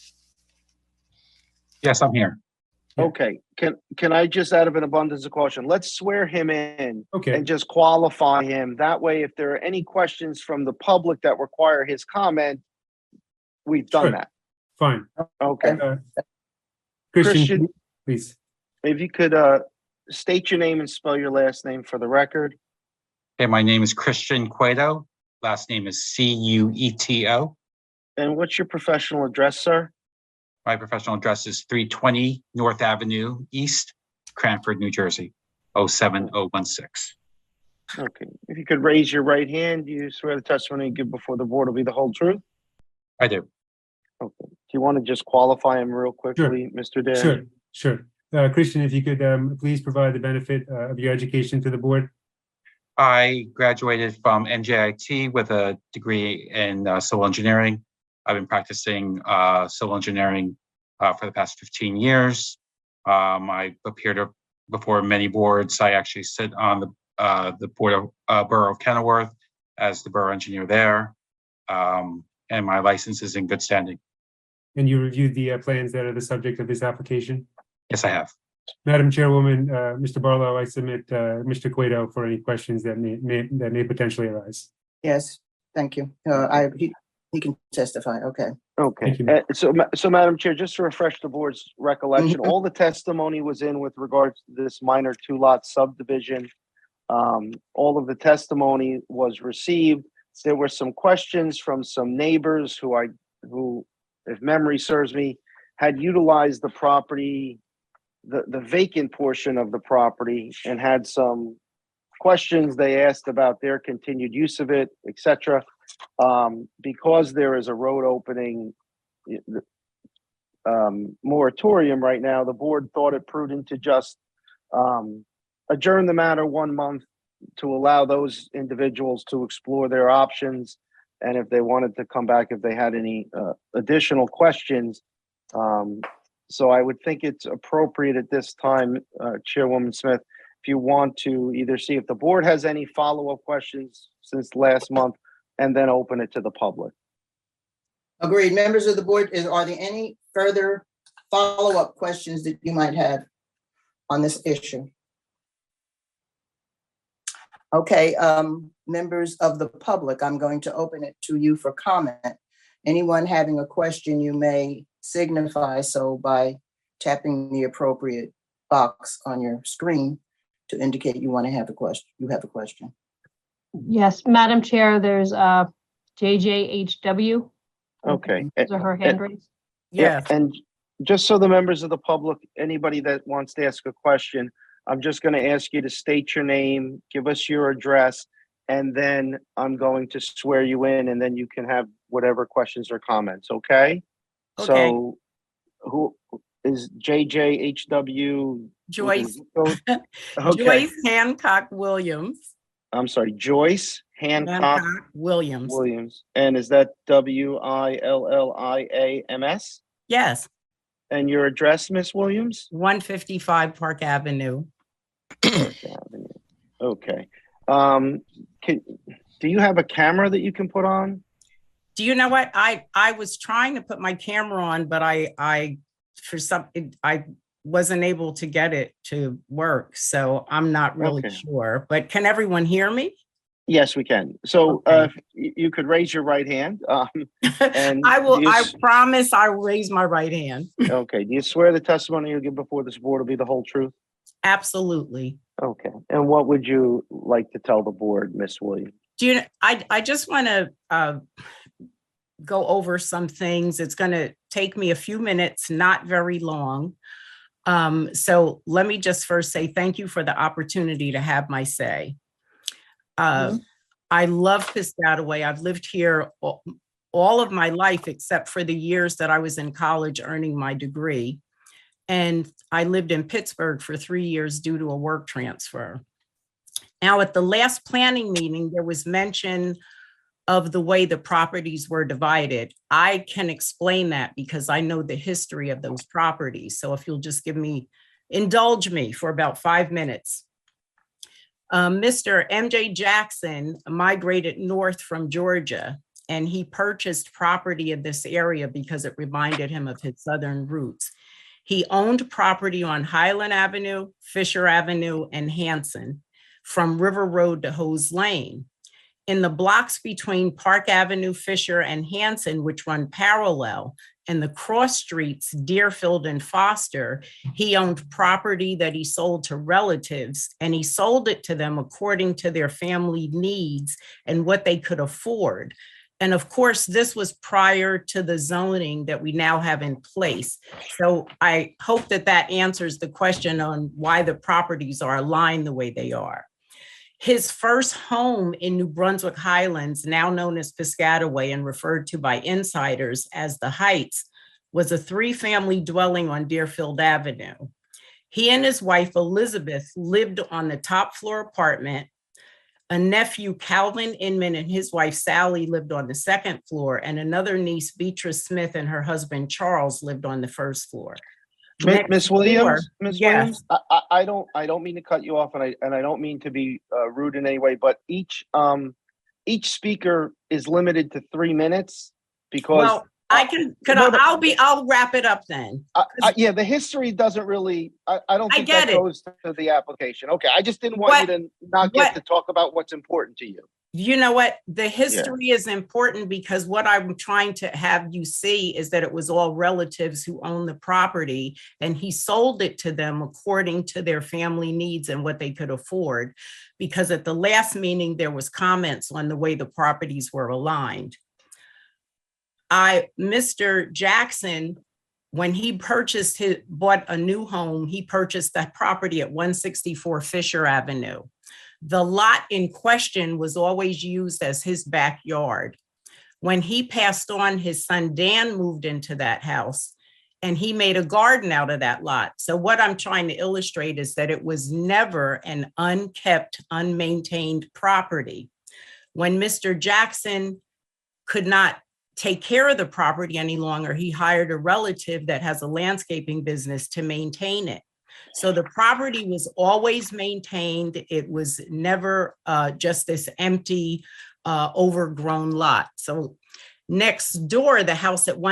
S13: Yes, I'm here.
S7: Okay, can I just, out of an abundance of caution, let's swear him in
S9: Okay,
S7: and just qualify him. That way, if there are any questions from the public that require his comment, we've done
S9: Sure.
S7: that.
S9: fine.
S7: Okay,
S9: Christian,
S7: Christian-
S9: please.
S7: if you could state your name and spell your last name for the record.
S13: Okay, my name is Christian Cueto. Last name is Cueto.
S7: And what's your professional address, sir?
S13: My professional address is 320 North Avenue East, Cranford, New Jersey, 07016.
S7: Okay, if you could raise your right hand, do you swear the testimony you give before the board will be the whole truth?
S13: I do.
S7: Okay, do you want to just qualify him real quickly, Mr. Dash?
S9: Sure. Christian, if you could please provide the benefit of your education to the board.
S13: I graduated from NJIT with a degree in civil engineering. I've been practicing civil engineering for the past 15 years. I appeared before many boards. I actually sit on the board of Borough of Kenilworth as the borough engineer there. And my license is in good standing.
S9: And you reviewed the plans that are the subject of this application.
S13: Yes, I have.
S9: Madam Chairwoman, Mr. Barlow, I submit Mr. Cueto for any questions that may potentially arise.
S1: Yes, thank you. He can testify, okay.
S7: Okay,
S9: Thank you.
S7: so Madam Chair, just to refresh the board's recollection,
S1: Mhm.
S7: all the testimony was in with regards to this minor 2-lot subdivision. All of the testimony was received. There were some questions from some neighbors who, if memory serves me, had utilized the property, the vacant portion of the property, and had some questions they asked about their continued use of it, et cetera. Because there is a road opening moratorium right now, the board thought it prudent to just adjourn the matter 1 month to allow those individuals to explore their options. And if they wanted to come back, if they had any additional questions. So I would think it's appropriate at this time, Chairwoman Smith, if you want to either see if the board has any follow-up questions since last month, and then open it to the public.
S1: Agreed. Members of the board, are there any further follow-up questions that you might have on this issue? Okay, members of the public, I'm going to open it to you for comment. Anyone having a question, you may signify so by tapping the appropriate box on your screen to indicate you want to have a question. You have a question.
S2: Yes, Madam Chair, there's JJHW.
S7: Okay.
S2: Those are her hand raised.
S7: Yeah, and just so the members of the public, anybody that wants to ask a question, I'm just going to ask you to state your name, give us your address, and then I'm going to swear you in, and then you can have whatever questions or comments, okay? So who is JJHW?
S14: Joyce.
S7: Okay.
S14: Joyce Hancock Williams.
S7: I'm sorry, Joyce Hancock
S14: Williams.
S7: Williams. And is that WILLIAMS?
S14: Yes,
S7: And your address, Miss Williams?
S14: 155 Park Avenue.
S7: Okay. Do you have a camera that you can put on?
S14: Do you know what? I was trying to put my camera on, but I wasn't able to get it to work. So I'm not really
S7: Okay.
S14: sure, but can everyone hear me?
S7: Yes, we can. So
S14: Okay.
S7: you could raise your right hand. And
S14: I will,
S7: do you
S14: I promise I will raise my right hand.
S7: Okay. Do you swear the testimony you'll give before this board will be the whole truth?
S14: Absolutely.
S7: Okay. And what would you like to tell the board, Miss Williams?
S14: Do you, I just want to go over some things. It's going to take me a few minutes, not very long. So let me just first say thank you for the opportunity to have my say. I love Piscataway. I've lived here all of my life, except for the years that I was in college earning my degree. And I lived in Pittsburgh for 3 years due to a work transfer. Now, at the last planning meeting, there was mention of the way the properties were divided. I can explain that because I know the history of those properties. So if you'll just indulge me for about 5 minutes. Mr. M.J. Jackson migrated north from Georgia, and he purchased property in this area because it reminded him of his southern roots. He owned property on Highland Avenue, Fisher Avenue, and Hanson, from River Road to Hose Lane. In the blocks between Park Avenue, Fisher, and Hanson, which run parallel, and the cross streets, Deerfield and Foster, he owned property that he sold to relatives, and he sold it to them according to their family needs and what they could afford. And of course, this was prior to the zoning that we now have in place. So I hope that that answers the question on why the properties are aligned the way they are. His first home in New Brunswick Highlands, now known as Piscataway and referred to by insiders as the Heights, was a 3-family dwelling on Deerfield Avenue. He and his wife, Elizabeth, lived on the top floor apartment. A nephew, Calvin Inman, and his wife, Sally, lived on the 2nd floor, and another niece, Beatrice Smith, and her husband, Charles, lived on the 1st floor.
S7: Miss Williams,
S14: Yes.
S7: I don't mean to cut you off, and I don't mean to be rude in any way, but each speaker is limited to 3 minutes because.
S14: Well, I'll wrap it up then.
S7: Yeah, the history doesn't really. I don't think that goes to the application. Okay, I just didn't want you to not get to talk about what's important to you.
S14: You know what? The history is important because what I'm trying to have you see is that it was all relatives who owned the property, and he sold it to them according to their family needs and what they could afford. Because at the last meeting, there was comments on the way the properties were aligned. Mr. Jackson, when he bought a new home, he purchased that property at 164 Fisher Avenue. The lot in question was always used as his backyard. When he passed on, his son Dan moved into that house, and he made a garden out of that lot. So what I'm trying to illustrate is that it was never an unkept, unmaintained property. When Mr. Jackson could not take care of the property any longer, he hired a relative that has a landscaping business to maintain it. So the property was always maintained. It was never just this empty, overgrown lot. So next door, the house at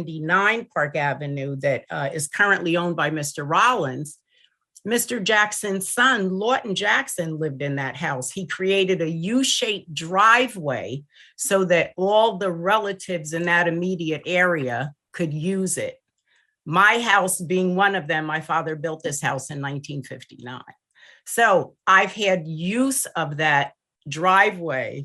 S14: 179 Park Avenue that is currently owned by Mr. Rollins, Mr. Jackson's son, Lawton Jackson, lived in that house. He created a U-shaped driveway so that all the relatives in that immediate area could use it. My house being one of them, my father built this house in 1959. So I've had use of that driveway,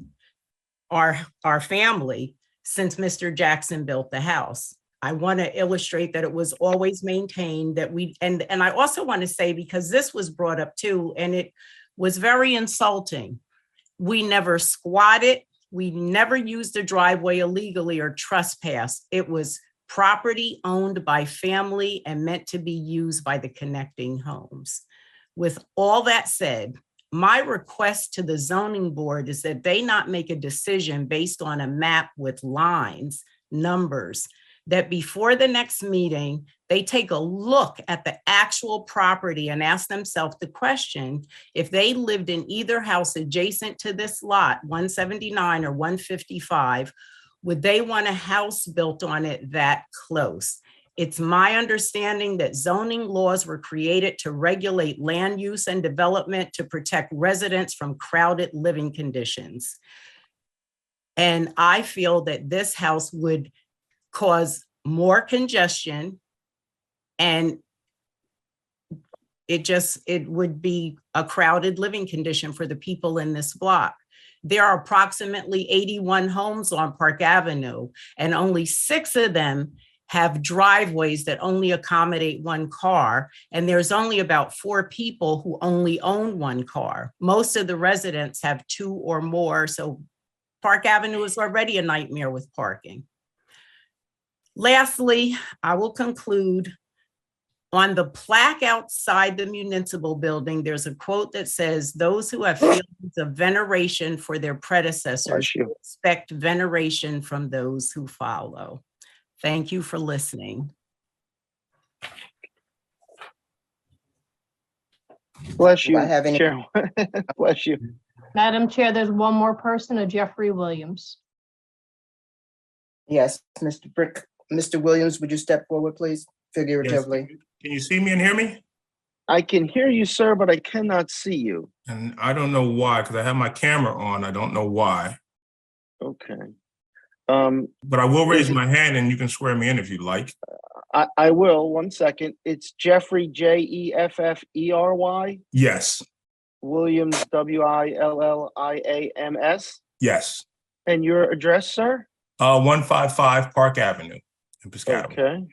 S14: our family, since Mr. Jackson built the house. I want to illustrate that it was always maintained, that and I also want to say, because this was brought up too, and it was very insulting. We never squatted. We never used the driveway illegally or trespassed. It was property owned by family and meant to be used by the connecting homes. With all that said, my request to the zoning board is that they not make a decision based on a map with lines, numbers, that before the next meeting, they take a look at the actual property and ask themselves the question, if they lived in either house adjacent to this lot, 179 or 155, would they want a house built on it that close? It's my understanding that zoning laws were created to regulate land use and development to protect residents from crowded living conditions. And I feel that this house would cause more congestion, and it would be a crowded living condition for the people in this block. There are approximately 81 homes on Park Avenue, and only 6 of them have driveways that only accommodate 1 car. And there's only about 4 people who only own 1 car. Most of the residents have 2 or more. So Park Avenue is already a nightmare with parking. Lastly, I will conclude. On the plaque outside the municipal building, there's a quote that says, "Those who have feelings of veneration for their predecessors expect veneration from those who follow." Thank you for listening.
S7: Bless you,
S1: Do I have any-
S7: Chair. Bless you.
S2: Madam Chair, there's one more person, a Jeffrey Williams.
S1: Yes, Mr. Williams, would you step forward, please, figuratively?
S15: Can you see me and hear me?
S7: I can hear you, sir, but I cannot see you.
S15: And I don't know why, because I have my camera on. I don't know why.
S7: Okay.
S15: But I will raise my hand and you can swear me in if you'd like.
S7: I will. 1 second. It's Jeffrey, Jeffrey.
S15: Yes.
S7: Williams, Williams.
S15: Yes.
S7: And your address, sir?
S15: 155 Park Avenue in Piscataway.
S7: Okay.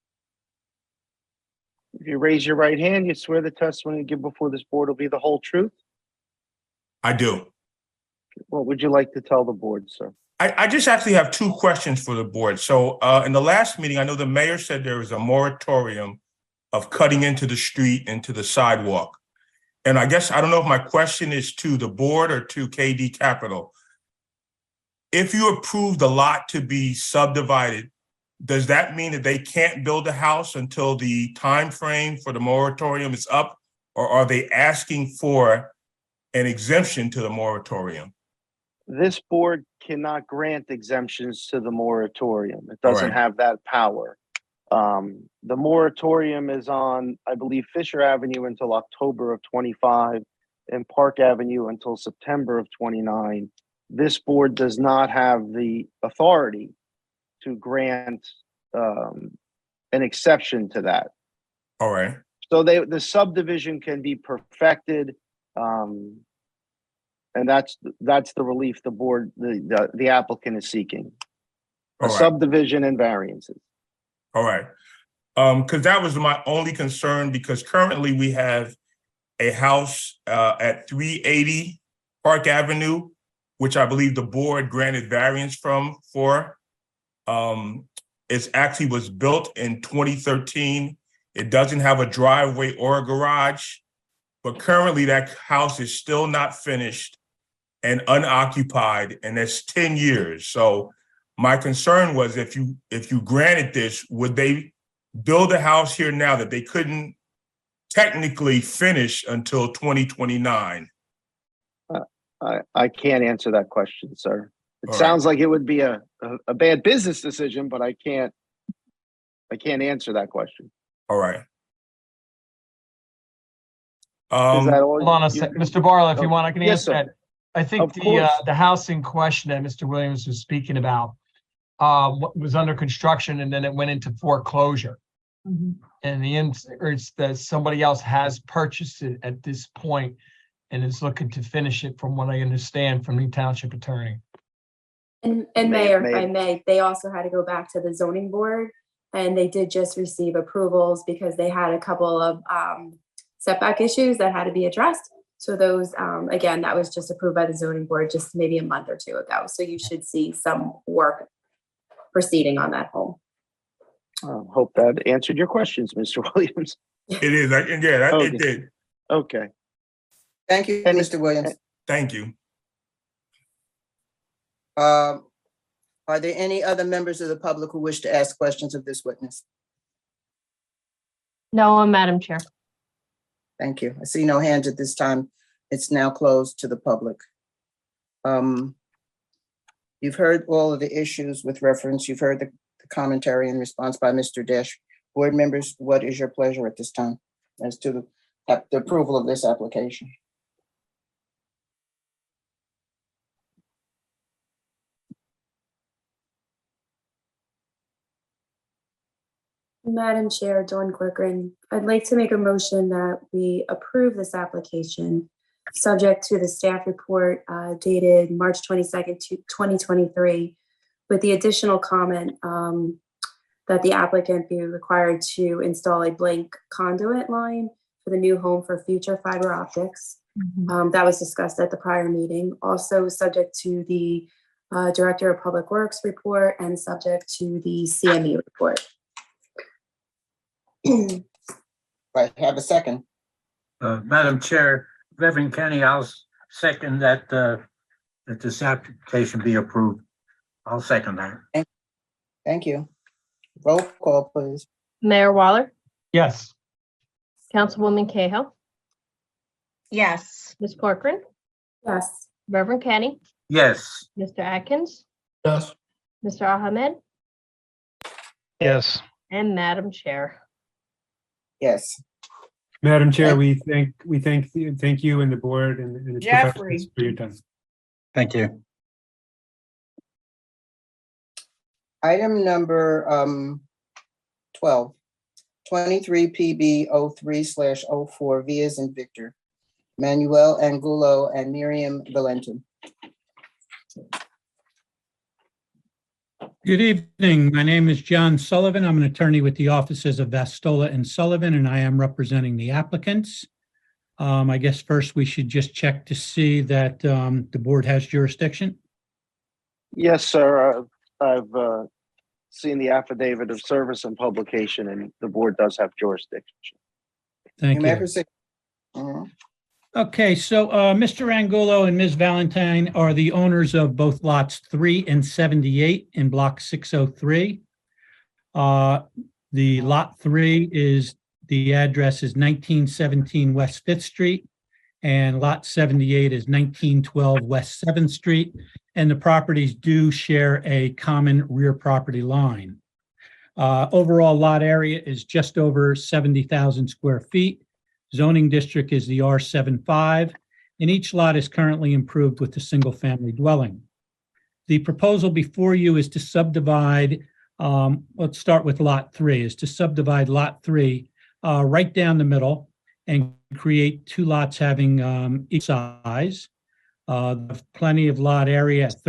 S7: If you raise your right hand, you swear the testimony you give before this board will be the whole truth?
S15: I do.
S7: What would you like to tell the board, sir?
S15: I just actually have two questions for the board. So in the last meeting, I know the mayor said there was a moratorium of cutting into the street, into the sidewalk. And I guess, I don't know if my question is to the board or to KD Capital. If you approve the lot to be subdivided, does that mean that they can't build a house until the time frame for the moratorium is up? Or are they asking for an exemption to the moratorium?
S7: This board cannot grant exemptions to the moratorium. It doesn't
S15: Right.
S7: have that power. The moratorium is on, I believe, Fisher Avenue until October of 25 and Park Avenue until September of 29. This board does not have the authority to grant an exception to that.
S15: All right.
S7: So the subdivision can be perfected, and that's the relief the board, the applicant is seeking. A
S15: All right.
S7: subdivision and variances.
S15: All right. Because that was my only concern, because currently we have a house at 380 Park Avenue, which I believe the board granted variance for. It actually was built in 2013. It doesn't have a driveway or a garage, but currently that house is still not finished and unoccupied, and that's 10 years. So my concern was if you granted this, would they build a house here now that they couldn't technically finish until 2029?
S7: I can't answer that question, sir. It
S15: All
S7: sounds like it would be a bad business decision, but I can't answer that question.
S15: All right.
S7: Is that all?
S16: Hold on a sec, Mr. Barlow, if you want, I can
S7: Yes,
S16: answer
S7: sir.
S16: that. I think
S7: Of course.
S16: the house in question that Mr. Williams was speaking about was under construction and then it went into foreclosure. And it's that somebody else has purchased it at this point and is looking to finish it, from what I understand from the township attorney.
S8: And Mayor, if I may, they also had to go back to the zoning board, and they did just receive approvals because they had a couple of setback issues that had to be addressed. So those, again, that was just approved by the zoning board just maybe a month or two ago. So you should see some work proceeding on that home.
S7: Hope that answered your questions, Mr. Williams.
S15: It is. It did.
S7: Okay.
S1: Thank you, Mr. Williams.
S15: Thank you.
S1: Are there any other members of the public who wish to ask questions of this witness?
S2: No, Madam Chair.
S1: Thank you. I see no hands at this time. It's now closed to the public. You've heard all of the issues with reference. You've heard the commentary and response by Mr. Dash. Board members, what is your pleasure at this time as to the approval of this application?
S8: Madam Chair, Dawn Corcoran, I'd like to make a motion that we approve this application subject to the staff report dated March 22nd, 2023, with the additional comment that the applicant be required to install a blank conduit line for the new home for future fiber optics. That was discussed at the prior meeting. Also subject to the Director of Public Works report, and subject to the CME report.
S1: Right, have a second.
S17: Madam Chair, Reverend Kenny, I'll second that, that this application be approved. I'll second that.
S1: Thank you. Roll call, please.
S2: Mayor Waller,
S16: Yes.
S2: Councilwoman Cahill,
S3: Yes.
S2: Ms. Corcoran,
S8: Yes.
S2: Reverend Kenny,
S17: Yes.
S2: Mr. Atkins,
S12: Yes.
S2: Mr. Ahmed,
S18: Yes.
S2: and Madam Chair.
S1: Yes.
S9: Madam Chair, we thank you and the board and its
S14: Jeffrey.
S9: professionals for your time.
S13: Thank you.
S1: Item number 12, 23 PB 03/04 V as in Victor, Manuel Angulo and Miriam Valentin.
S18: Good evening. My name is John Sullivan. I'm an attorney with the offices of Vastola and Sullivan, and I am representing the applicants. I guess first we should just check to see that the board has jurisdiction.
S7: Yes, sir. I've seen the affidavit of service and publication, and the board does have jurisdiction.
S18: Thank
S1: may
S18: you.
S1: proceed. Mhm.
S18: Okay, so Mr. Angulo and Ms. Valentine are the owners of both lots 3 and 78 in block 603. The lot 3 is, the address is 1917 West 5th Street, and lot 78 is 1912 West 7th Street, and the properties do share a common rear property line. Overall lot area is just over 70,000 square feet. Zoning district is the R75, and each lot is currently improved with a single-family dwelling. The proposal before you is to subdivide, let's start with lot 3, is to subdivide lot 3 right down the middle and create 2 lots having each size. Plenty of lot area at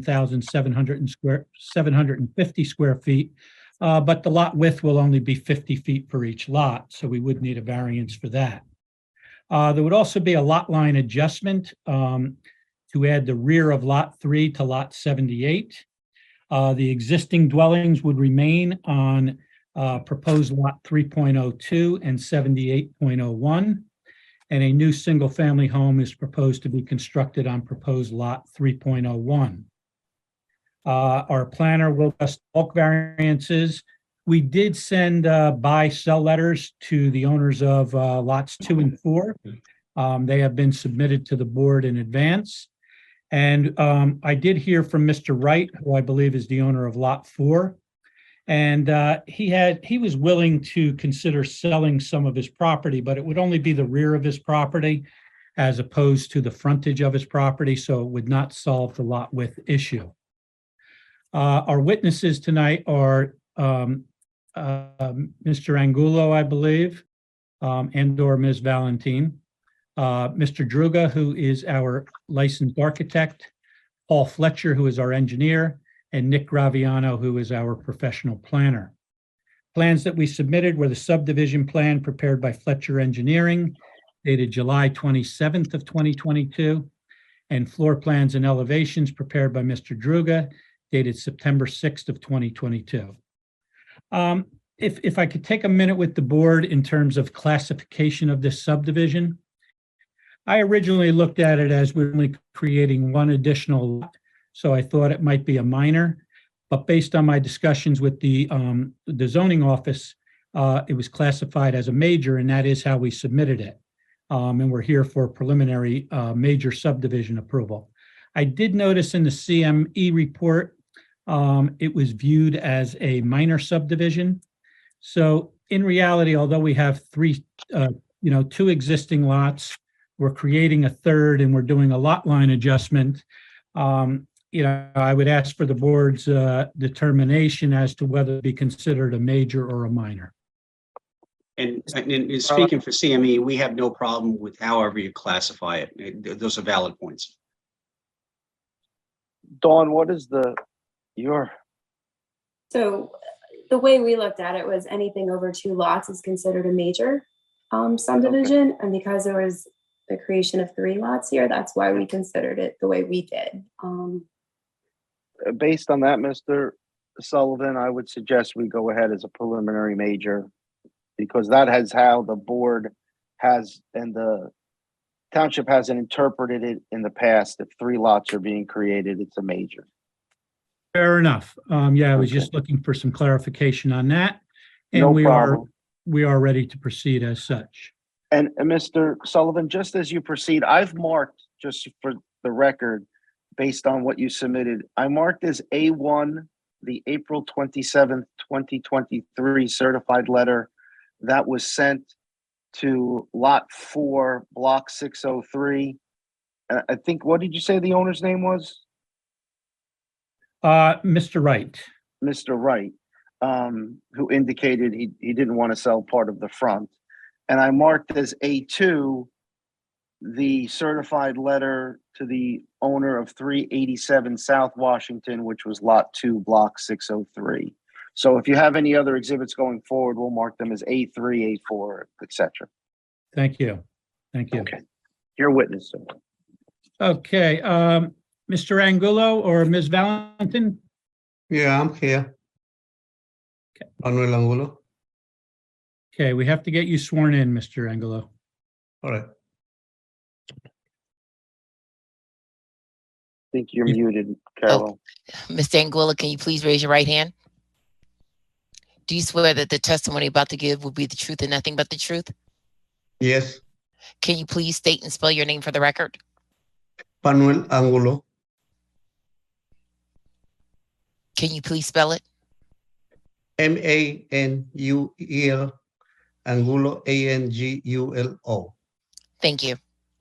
S18: 13,750 square feet. But the lot width will only be 50 feet for each lot, so we would need a variance for that. There would also be a lot line adjustment to add the rear of lot 3 to lot 78. The existing dwellings would remain on proposed lot 3.02 and 78.01, and a new single-family home is proposed to be constructed on proposed lot 3.01. Our planner will discuss bulk variances. We did send buy-sell letters to the owners of lots 2 and 4. They have been submitted to the board in advance. And I did hear from Mr. Wright, who I believe is the owner of lot 4. And he was willing to consider selling some of his property, but it would only be the rear of his property as opposed to the frontage of his property, so it would not solve the lot width issue. Our witnesses tonight are Mr. Angulo, I believe, and/or Ms. Valentine, Mr. Druga, who is our licensed architect, Paul Fletcher, who is our engineer, and Nick Graviano, who is our professional planner. Plans that we submitted were the subdivision plan prepared by Fletcher Engineering, dated July 27th of 2022, and floor plans and elevations prepared by Mr. Druga, dated September 6th of 2022. If I could take a minute with the board in terms of classification of this subdivision. I originally looked at it as we're only creating 1 additional lot, so I thought it might be a minor, but based on my discussions with the zoning office, it was classified as a major, and that is how we submitted it. And we're here for preliminary major subdivision approval. I did notice in the CME report, it was viewed as a minor subdivision. So in reality, although we have 2 existing lots, we're creating a 3rd and we're doing a lot line adjustment. I would ask for the board's determination as to whether it be considered a major or a minor.
S11: And speaking for CME, we have no problem with however you classify it. Those are valid points.
S7: Dawn, what is your?
S8: So the way we looked at it was anything over 2 lots is considered a major subdivision. Okay. And because there was the creation of 3 lots here, that's why we considered it the way we did.
S7: Based on that, Mr. Sullivan, I would suggest we go ahead as a preliminary major because that has how the board has and the township hasn't interpreted it in the past. If 3 lots are being created, it's a major.
S18: Fair enough. Yeah, I was
S7: Okay.
S18: just looking for some clarification on that. And
S7: No
S18: we
S7: problem.
S18: are ready to proceed as such.
S7: And Mr. Sullivan, just as you proceed, I've marked, just for the record, based on what you submitted, I marked as A1, the April 27th, 2023 certified letter that was sent to Lot 4, Block 603. I think, what did you say the owner's name was?
S18: Mr. Wright.
S7: Mr. Wright, who indicated he didn't want to sell part of the front. And I marked as A2 the certified letter to the owner of 387 South Washington, which was Lot 2, Block 603. So if you have any other exhibits going forward, we'll mark them as A3, A4, etc.
S18: Thank you. Thank you.
S7: Okay. Your witness, sir.
S18: Okay, Mr. Angulo or Ms. Valentin?
S5: Yeah, I'm here. Manuel Angulo.
S18: Okay, we have to get you sworn in, Mr. Angulo.
S5: All right.
S7: I think you're muted, Carol.
S6: Mr. Anguilla, can you please raise your right hand? Do you swear that the testimony about to give will be the truth and nothing but the truth?
S5: Yes,
S6: Can you please state and spell your name for the record?
S5: Manuel Angulo.
S6: Can you please spell it?
S5: Manuel Angulo, Angulo.
S6: Thank you.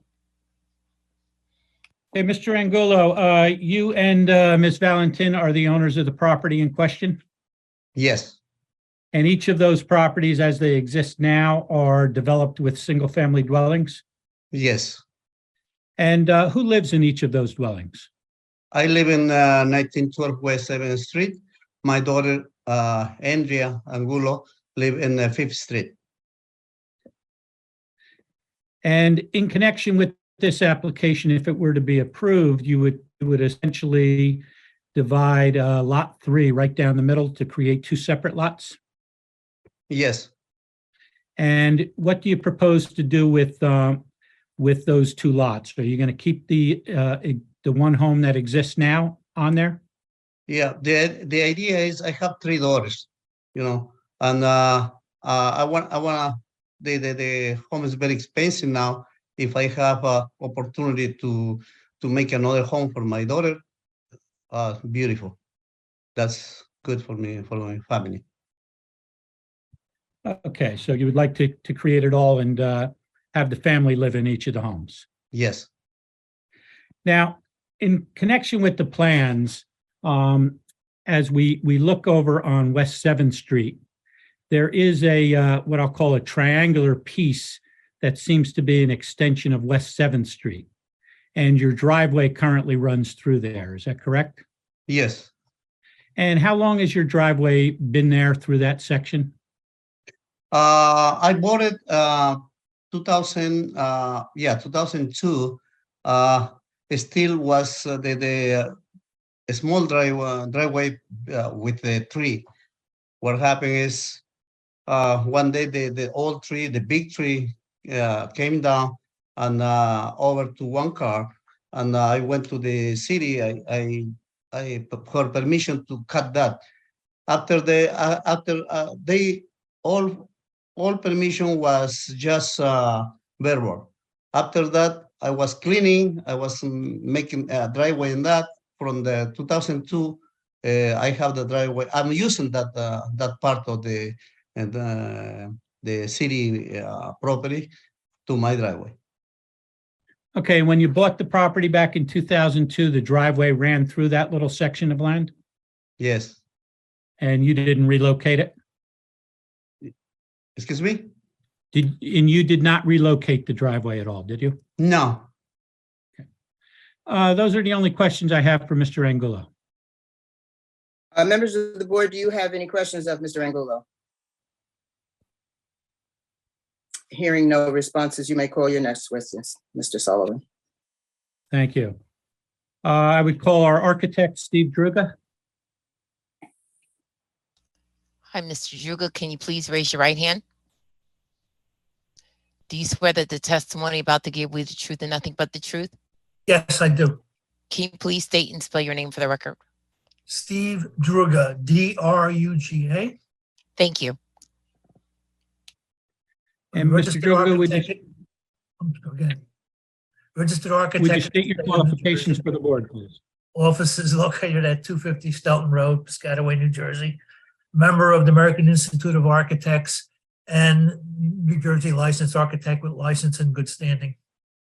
S18: Hey, Mr. Angulo, you and Ms. Valentin are the owners of the property in question?
S5: Yes,
S18: And each of those properties as they exist now are developed with single-family dwellings?
S5: yes.
S18: And who lives in each of those dwellings?
S5: I live in 1912 West 7th Street. My daughter, Andrea Angulo, live in 5th Street.
S18: And in connection with this application, if it were to be approved, you would essentially divide Lot 3 right down the middle to create 2 separate lots?
S5: Yes.
S18: And what do you propose to do with those 2 lots? Are you going to keep the one home that exists now on there?
S5: Yeah, the idea is I have 3 daughters, and I want the home is very expensive now. If I have a opportunity to make another home for my daughter, beautiful. That's good for me, for my family.
S18: Okay, so you would like to create it all and have the family live in each of the homes?
S5: Yes.
S18: Now, in connection with the plans, as we look over on West 7th Street, there is a what I'll call a triangular piece that seems to be an extension of West 7th Street. And your driveway currently runs through there. Is that correct?
S5: Yes.
S18: And how long has your driveway been there through that section?
S5: I bought it 2002. It still was the small driveway with the tree. What happened is one day the old tree, the big tree, came down and over to one car, and I went to the city. I for permission to cut that. After they all permission was just verbal. After that, I was cleaning. I was making a driveway in that. From the 2002, I have the driveway. I'm using that part of the city property to my driveway.
S18: Okay, when you bought the property back in 2002, the driveway ran through that little section of land?
S5: Yes.
S18: And you didn't relocate it?
S5: Excuse me?
S18: And you did not relocate the driveway at all, did you?
S5: No.
S18: Okay. Those are the only questions I have for Mr. Angulo.
S1: Members of the board, do you have any questions of Mr. Angulo? Hearing no responses, you may call your next witness, Mr. Sullivan.
S18: Thank you. I would call our architect, Steve Druga.
S6: Hi, Mr. Druga, can you please raise your right hand? Do you swear that the testimony about to give you the truth and nothing but the truth?
S19: Yes, I do.
S6: Can you please state and spell your name for the record?
S19: Steve Druga, Druga.
S6: Thank you.
S18: And Mr.
S19: Registered
S18: Druga, would you,
S19: architect- Again. Registered
S18: would you
S19: architect.
S18: state your qualifications for the board, please?
S19: Office is located at 250 Stelton Road, Piscataway, New Jersey. Member of the American Institute of Architects and New Jersey licensed architect with license in good standing.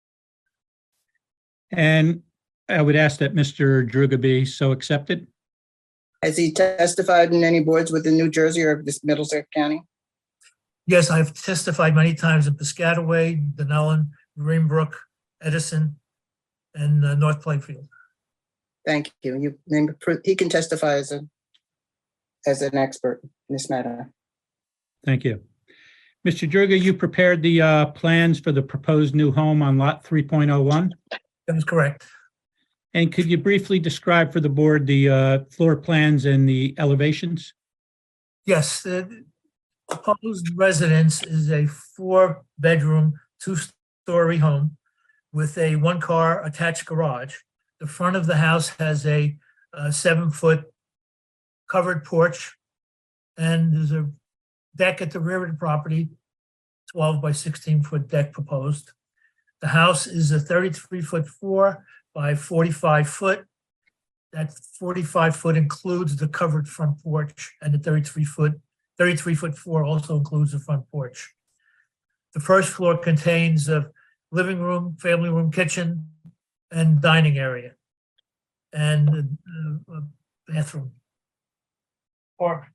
S18: And I would ask that Mr. Druga be so accepted.
S1: Has he testified in any boards within New Jersey or this Middlesex County?
S19: Yes, I've testified many times in Piscataway, Dunellen, Greenbrook, Edison, and North Plainfield.
S1: Thank you. He can testify as an expert in this matter.
S18: Thank you. Mr. Druga, you prepared the plans for the proposed new home on lot 3.01?
S19: That is correct.
S18: And could you briefly describe for the board the floor plans and the elevations?
S19: Yes, the proposed residence is a 4-bedroom, 2-story home with a 1-car attached garage. The front of the house has a 7-foot covered porch, and there's a deck at the rear of the property, 12 by 16-foot deck proposed. The house is a 33-foot 4 by 45 foot. That 45 foot includes the covered front porch, and the 33 foot 4 also includes the front porch. The first floor contains a living room, family room, kitchen, and dining area, and a bathroom. Or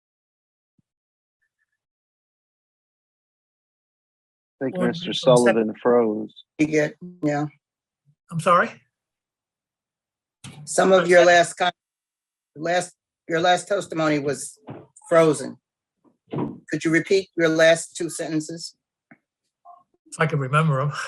S7: I think
S19: Or-
S7: Mr. Sullivan froze.
S1: Yeah.
S19: I'm sorry?
S1: Some of your last testimony was frozen. Could you repeat your last 2 sentences?
S19: If I can remember them.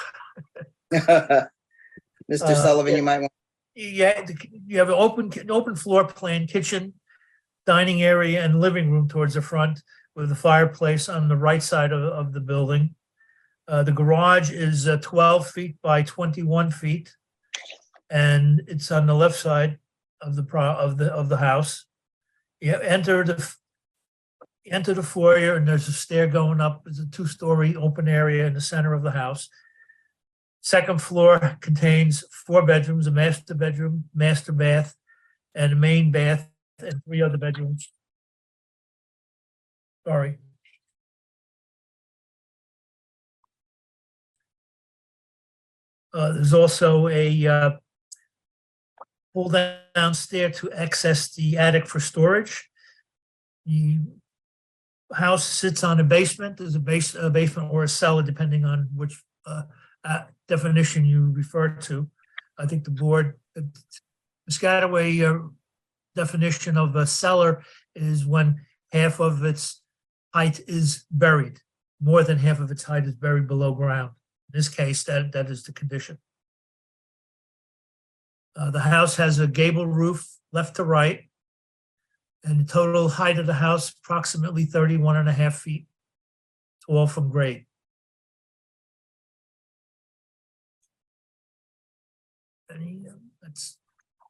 S1: Mr. Sullivan, you might want.
S19: Yeah, you have an open floor plan, kitchen, dining area, and living room towards the front with a fireplace on the right side of the building. The garage is 12 feet by 21 feet, and it's on the left side of the house. You enter the foyer, and there's a stair going up. There's a 2-story open area in the center of the house. Second floor contains 4 bedrooms, a master bedroom, master bath, and a main bath, and 3 other bedrooms. Sorry. There's also a pull down stair to access the attic for storage. The house sits on a basement. There's a basement or a cellar, depending on which definition you refer to. I think the board, Piscataway definition of a cellar is when half of its height is buried. More than half of its height is buried below ground. In this case, that is the condition. The house has a gable roof left to right, and the total height of the house approximately 31.5 feet tall from grade. That's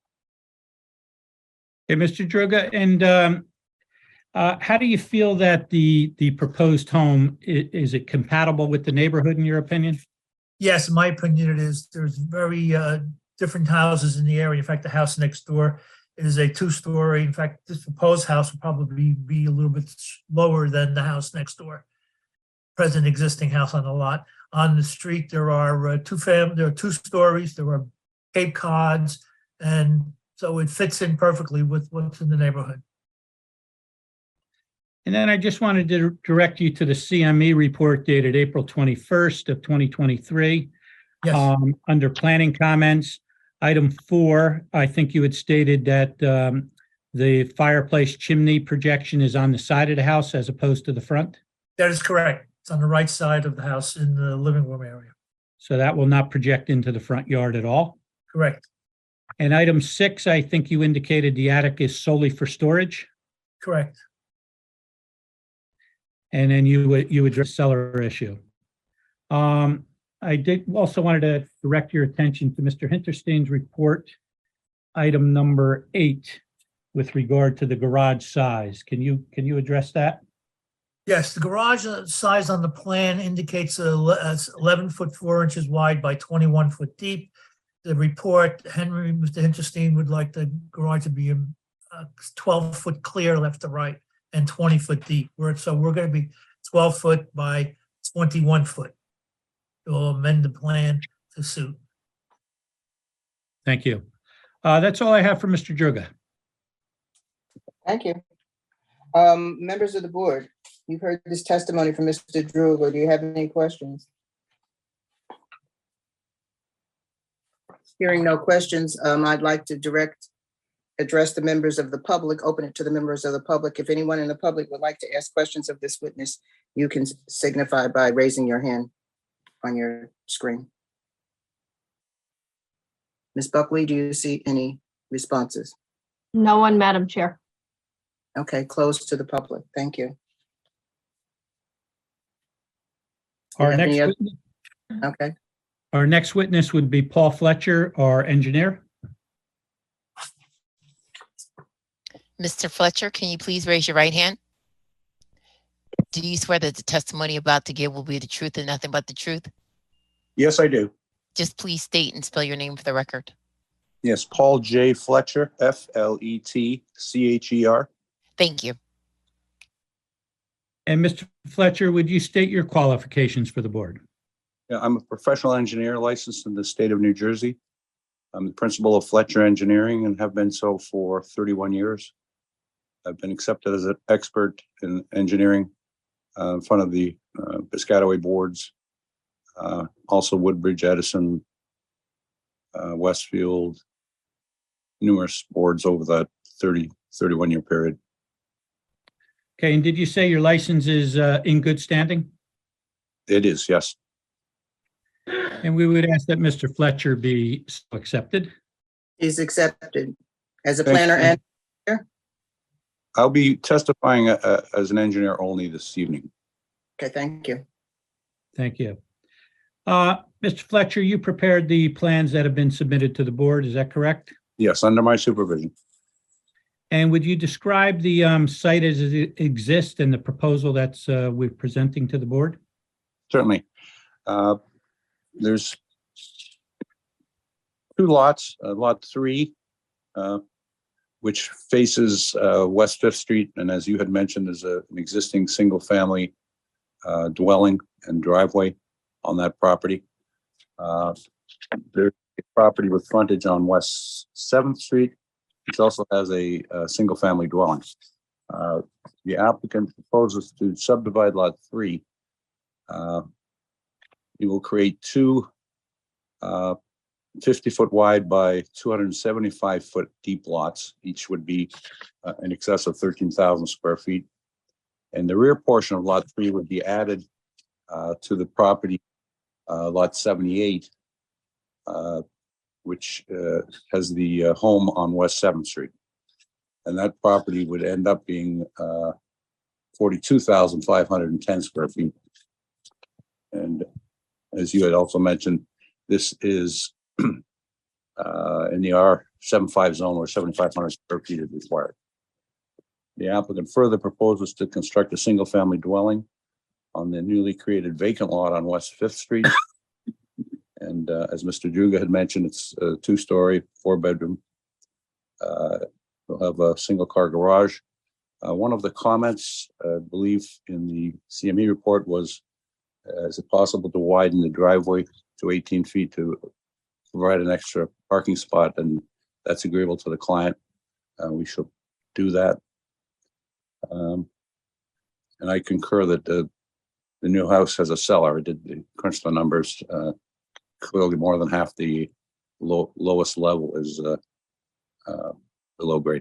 S18: Hey, Mr. Druga, and how do you feel that the proposed home, is it compatible with the neighborhood in your opinion?
S19: Yes, in my opinion, it is. There's very different houses in the area. In fact, the house next door is a 2-story. In fact, this proposed house will probably be a little bit lower than the house next door. Present existing house on the lot. On the street, there are 2 stories. There are Cape Cods, and so it fits in perfectly with what's in the neighborhood.
S18: And then I just wanted to direct you to the CME report dated April 21st of 2023.
S19: Yes.
S18: Under planning comments, item 4, I think you had stated that the fireplace chimney projection is on the side of the house as opposed to the front.
S19: That is correct. It's on the right side of the house in the living room area.
S18: So that will not project into the front yard at all.
S19: Correct.
S18: And item 6, I think you indicated the attic is solely for storage,
S19: Correct.
S18: and then you address cellar issue. I did also wanted to direct your attention to Mr. Hinterstein's report, item number 8, with regard to the garage size. Can you address that?
S19: Yes, the garage size on the plan indicates 11 foot 4 inches wide by 21 foot deep. The report, Mr. Hinterstein would like the garage to be 12 foot clear left to right and 20 foot deep. So we're going to be 12 foot by 21 foot. We'll amend the plan to suit.
S18: Thank you. That's all I have for Mr. Druga.
S1: Thank you. Members of the board, you've heard this testimony from Mr. Druga. Do you have any questions? Hearing no questions, I'd like to address the members of the public, open it to the members of the public. If anyone in the public would like to ask questions of this witness, you can signify by raising your hand on your screen. Ms. Buckley, do you see any responses?
S2: No one, Madam Chair.
S1: Okay, closed to the public. Thank you.
S18: Our
S1: have
S18: next
S1: any other-
S18: witness-
S1: Okay,
S18: Our next witness would be Paul Fletcher, our engineer.
S6: Mr. Fletcher, can you please raise your right hand? Do you swear that the testimony you're about to give will be the truth and nothing but the truth?
S20: Yes, I do.
S6: Just please state and spell your name for the record.
S20: Yes, Paul J. Fletcher, Fletcher.
S6: Thank you.
S18: And Mr. Fletcher, would you state your qualifications for the board?
S20: Yeah, I'm a professional engineer licensed in the state of New Jersey. I'm the principal of Fletcher Engineering and have been so for 31 years. I've been accepted as an expert in engineering in front of the Piscataway boards, also Woodbridge, Edison, Westfield, numerous boards over that 31-year period.
S18: Okay, and did you say your license is in good standing?
S20: It is, yes.
S18: And we would ask that Mr. Fletcher be so accepted.
S1: he's accepted as a
S20: Thank
S1: planner
S20: you.
S1: and engineer.
S20: I'll be testifying as an engineer only this evening.
S1: Okay, thank you.
S18: Thank you. Mr. Fletcher, you prepared the plans that have been submitted to the board, is that correct?
S20: Yes, under my supervision.
S18: And would you describe the site as it exists and the proposal that's we're presenting to the board?
S20: Certainly. There's two lots, lot 3, which faces West Fifth Street, and as you had mentioned, is an existing single-family dwelling and driveway on that property. There's a property with frontage on West 7th Street, which also has a single-family dwelling. The applicant proposes to subdivide lot 3. He will create two 50-foot wide by 275-foot deep lots. Each would be in excess of 13,000 square feet. And the rear portion of lot 3 would be added to the property, lot 78, which has the home on West 7th Street. And that property would end up being 42,510 square feet. And as you had also mentioned, this is in the R75 zone where 7,500 square feet is required. The applicant further proposes to construct a single-family dwelling on the newly created vacant lot on West 5th Street. And as Mr. Druga had mentioned, it's a 2-story, 4-bedroom. We'll have a single-car garage. One of the comments, I believe, in the CME report was, is it possible to widen the driveway to 18 feet to provide an extra parking spot? And that's agreeable to the client. We shall do that. And I concur that the new house has a cellar. I did crunch the numbers. Clearly more than half the lowest level is below grade.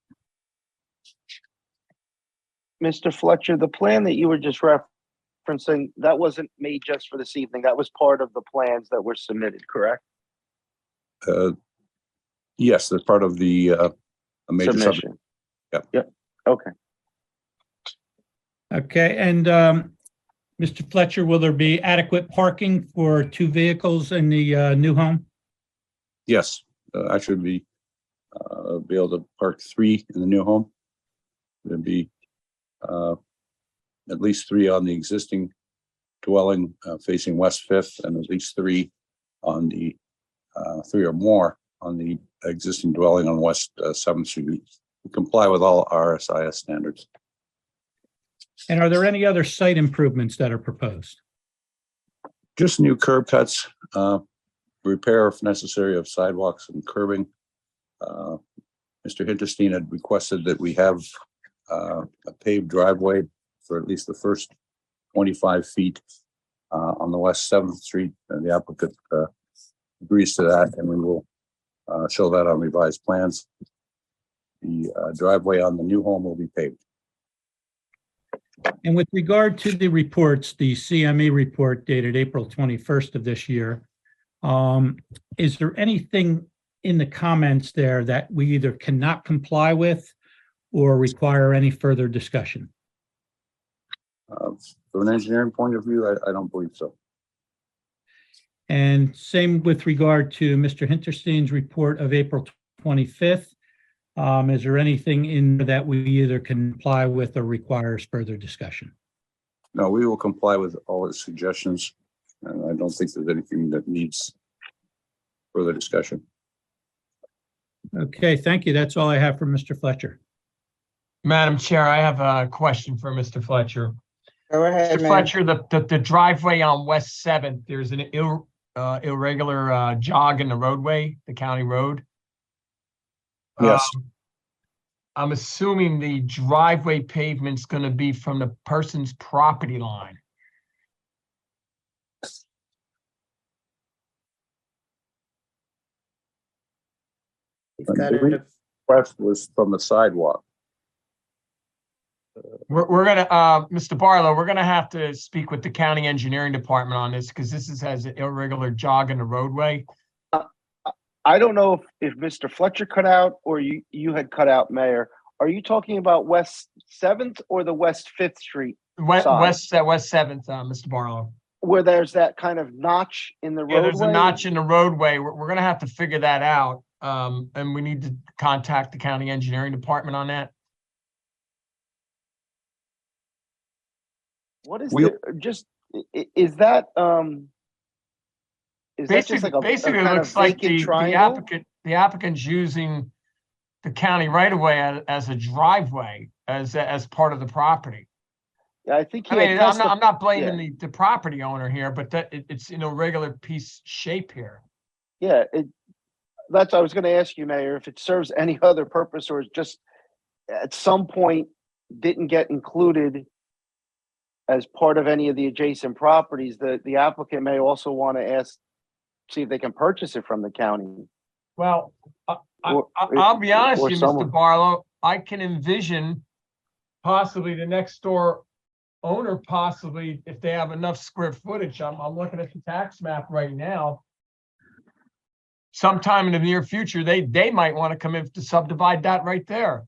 S7: Mr. Fletcher, the plan that you were just referencing, that wasn't made just for this evening. That was part of the plans that were submitted, correct?
S20: Yes, that's part of the a major
S7: Submission.
S20: subject.
S7: Yep, okay.
S18: Okay, and Mr. Fletcher, will there be adequate parking for 2 vehicles in the new home?
S20: Yes, I should be able to park 3 in the new home. There'd be at least 3 on the existing dwelling facing West Fifth, and at least 3 on the 3 or more on the existing dwelling on West 7th Street. We comply with all RSIS standards.
S18: And are there any other site improvements that are proposed?
S20: Just new curb cuts, repair if necessary of sidewalks and curbing. Mr. Hinterstein had requested that we have a paved driveway for at least the first 25 feet on the West 7th Street, and the applicant agrees to that, and we will show that on revised plans. The driveway on the new home will be paved.
S18: And with regard to the reports, the CME report dated April 21st of this year, is there anything in the comments there that we either cannot comply with or require any further discussion?
S20: From an engineering point of view, I don't believe so.
S18: And same with regard to Mr. Hinterstein's report of April 25th. Is there anything in there that we either comply with or requires further discussion?
S20: No, we will comply with all his suggestions, and I don't think there's anything that needs further discussion.
S18: Okay, thank you. That's all I have for Mr. Fletcher.
S16: Madam Chair, I have a question for Mr. Fletcher.
S1: Go ahead,
S16: Mr.
S1: ma'am.
S16: Fletcher, the driveway on West 7th, there's an irregular jog in the roadway, the county road.
S20: Yes.
S16: I'm assuming the driveway pavement's gonna be from the person's property line.
S1: He's got it.
S20: The request was from the sidewalk.
S16: We're gonna, Mr. Barlow, we're gonna have to speak with the county engineering department on this, because this has an irregular jog in the roadway.
S7: I don't know if Mr. Fletcher cut out or you had cut out, Mayor. Are you talking about West 7th or the West 5th Street side?
S16: West 7th, Mr. Barlow.
S7: Where there's that kind of notch in the roadway?
S16: Yeah, there's a notch in the roadway. We're gonna have to figure that out. And we need to contact the county engineering department on that.
S7: What is it? Just, is that, is that just like a
S16: Basically, it
S7: kind
S16: looks
S7: of
S16: like
S7: vacant
S16: the
S7: triangle?
S16: applicant's using the county right of way as a driveway, as part of the property.
S7: Yeah, I think.
S16: I mean, I'm not blaming the property owner here, but it's in a regular piece shape here.
S7: Yeah, that's, I was gonna ask you, Mayor, if it serves any other purpose or is just at some point didn't get included as part of any of the adjacent properties, the applicant may also want to see if they can purchase it from the county.
S16: Well,
S7: Or-
S16: I'll be honest
S7: or
S16: with you,
S7: someone-
S16: Mr. Barlow, I can envision possibly the next door owner, possibly if they have enough square footage. I'm looking at the tax map right now. Sometime in the near future, they might want to come in to subdivide that right there.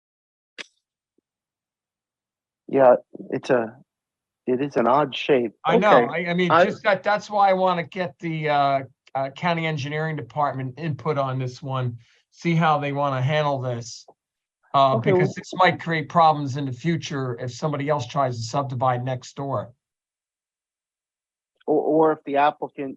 S7: Yeah, it is an odd shape.
S16: I know.
S7: Okay.
S16: I mean, just that's why I want to get the county engineering department input on this one, see how they want to handle this.
S7: Okay,
S16: Because this might create problems in the future if somebody else tries to subdivide next door.
S7: Or if the applicant,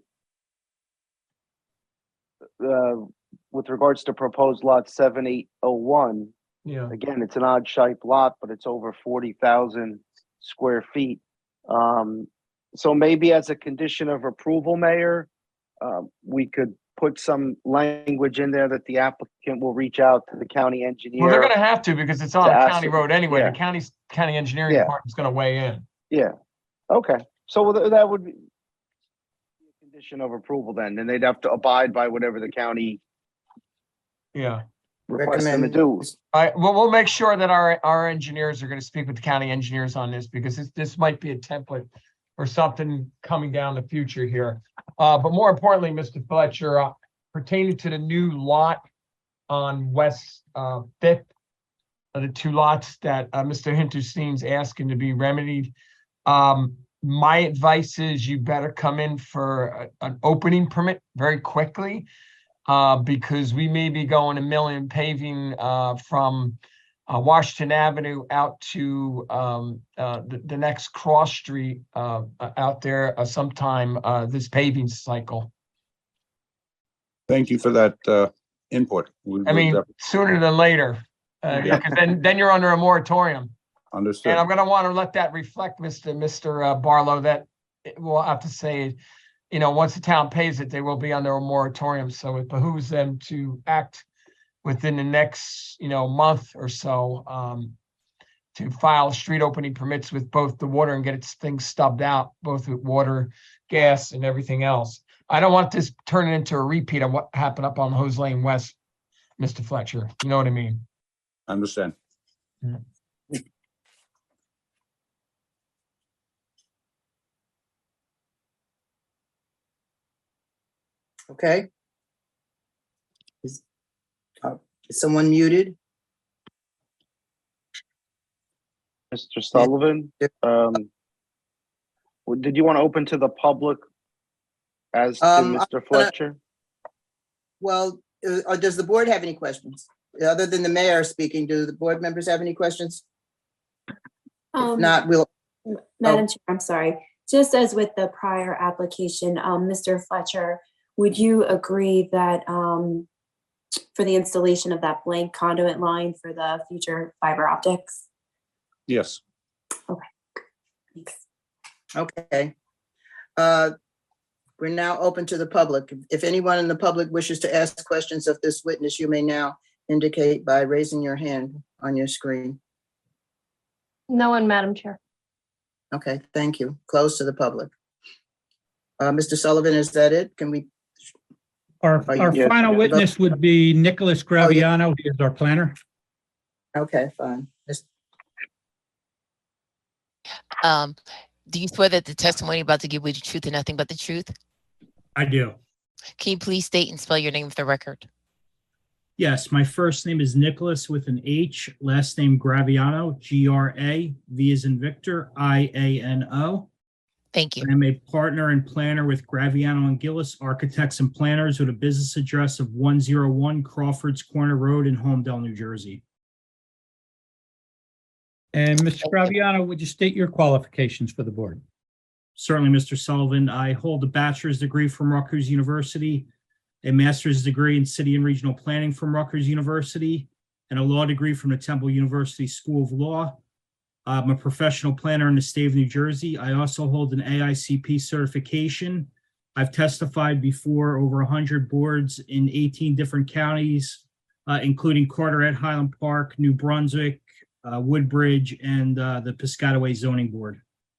S7: with regards to proposed lot 7801,
S16: Yeah.
S7: again, it's an odd shaped lot, but it's over 40,000 square feet. So maybe as a condition of approval, Mayor, we could put some language in there that the applicant will reach out to the county engineer.
S16: Well, they're gonna have to, because it's on
S7: to
S16: a
S7: ask
S16: county
S7: them.
S16: road anyway.
S7: Yeah.
S16: The county engineering
S7: Yeah.
S16: department's gonna weigh in.
S7: Yeah, okay, so that would be a condition of approval then, and they'd have to abide by whatever the county
S16: Yeah.
S7: requests them to do.
S16: Well, we'll make sure that our engineers are gonna speak with the county engineers on this, because this might be a template for something coming down the future here. But more importantly, Mr. Fletcher, pertaining to the new lot on West Fifth, the two lots that Mr. Hinterstein's asking to be remedied. My advice is you better come in for an opening permit very quickly, because we may be going a million paving from Washington Avenue out to the next cross street out there sometime this paving cycle.
S20: Thank you for that input.
S16: I mean, sooner than later, because then you're under a moratorium.
S20: Understood.
S16: And I'm going to want to let that reflect, Mr. Barlow, that we'll have to say, you know, once the town pays it, they will be under a moratorium. So it behooves them to act within the next, month or so to file street opening permits with both the water and get things stubbed out, both with water, gas, and everything else. I don't want this turning into a repeat of what happened up on Hose Lane West, Mr. Fletcher. You know what I mean?
S20: Understand.
S16: Yeah.
S1: Okay. Is someone muted?
S7: Mr. Sullivan, did you want to open to the public as to Mr. Fletcher?
S1: Well, does the board have any questions? Other than the mayor speaking, do the board members have any questions? If not, we'll.
S8: Madam Chair, I'm sorry. Just as with the prior application, Mr. Fletcher, would you agree that for the installation of that blank conduit line for the future fiber optics?
S20: Yes.
S8: Okay. Thanks.
S1: Okay. We're now open to the public. If anyone in the public wishes to ask questions of this witness, you may now indicate by raising your hand on your screen.
S2: No one, Madam Chair.
S1: Okay, thank you. Close to the public. Mr. Sullivan, is that it? Can we?
S18: Our final witness would be Nicholas Graviano. He is our planner.
S1: Okay, fine.
S6: Do you swear that the testimony about to give you the truth and nothing but the truth?
S21: I do.
S6: Can you please state and spell your name for the record?
S21: Yes, my first name is Nicholas with an H, last name Graviano, G-R-A-V as in Victor, I-A-N-O.
S6: Thank you.
S21: I'm a partner and planner with Graviano and Gillis Architects and Planners with a business address of 101 Crawford's Corner Road in Holmdel, New Jersey.
S18: And Mr. Graviano, would you state your qualifications for the board?
S21: Certainly, Mr. Sullivan. I hold a bachelor's degree from Rutgers University, a master's degree in city and regional planning from Rutgers University, and a law degree from the Temple University School of Law. I'm a professional planner in the state of New Jersey. I also hold an AICP certification. I've testified before over 100 boards in 18 different counties, including Carteret, Highland Park, New Brunswick, Woodbridge, and the Piscataway Zoning Board.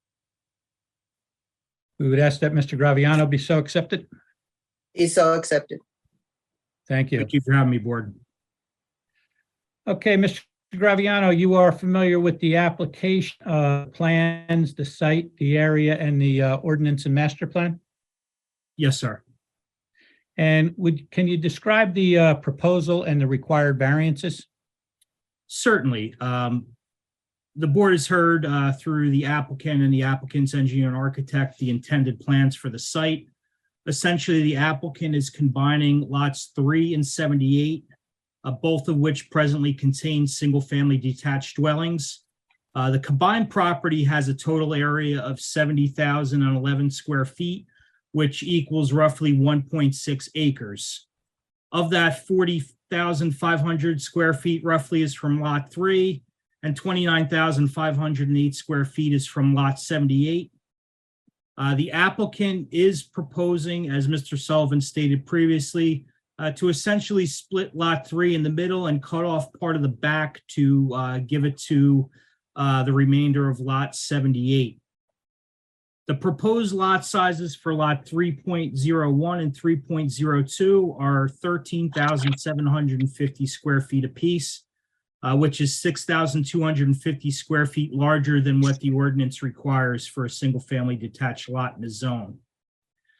S18: We would ask that Mr. Graviano be so accepted.
S1: He's so accepted.
S18: Thank you.
S21: Thank you for having me, board.
S18: Okay, Mr. Graviano, you are familiar with the application plans, the site, the area, and the ordinance and master plan?
S21: Yes, sir.
S18: And can you describe the proposal and the required variances?
S21: Certainly. The board has heard through the applicant and the applicant's engineer and architect the intended plans for the site. Essentially, the applicant is combining lots 3 and 78, both of which presently contain single-family detached dwellings. The combined property has a total area of 70,011 square feet, which equals roughly 1.6 acres. Of that, 40,500 square feet roughly is from lot 3, and 29,508 square feet is from lot 78. The applicant is proposing, as Mr. Sullivan stated previously, to essentially split lot 3 in the middle and cut off part of the back to give it to the remainder of lot 78. The proposed lot sizes for lot 3.01 and 3.02 are 13,750 square feet apiece, which is 6,250 square feet larger than what the ordinance requires for a single-family detached lot in the zone.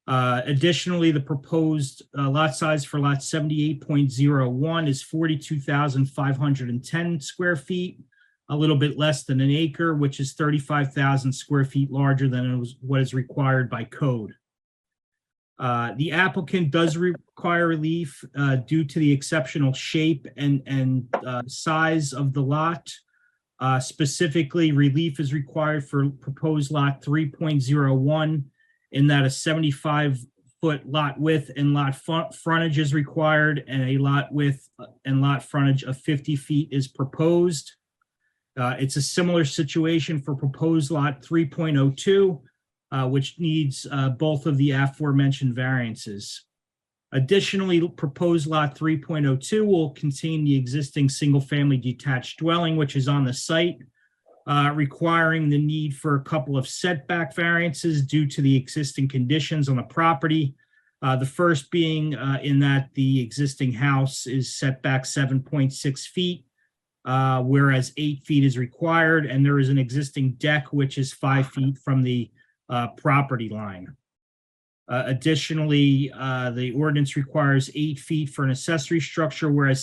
S21: Additionally, the proposed lot size for lot 78.01 is 42,510 square feet, a little bit less than an acre, which is 35,000 square feet larger than what is required by code. The applicant does require relief due to the exceptional shape and size of the lot. Specifically, relief is required for proposed lot 3.01 in that a 75-foot lot width and lot frontage is required, and a lot width and lot frontage of 50 feet is proposed. It's a similar situation for proposed lot 3.02, which needs both of the aforementioned variances. Additionally, proposed lot 3.02 will contain the existing single-family detached dwelling, which is on the site, requiring the need for a couple of setback variances due to the existing conditions on the property. The first being in that the existing house is set back 7.6 feet, whereas 8 feet is required, and there is an existing deck which is 5 feet from the property line. Additionally, the ordinance requires 8 feet for an accessory structure, whereas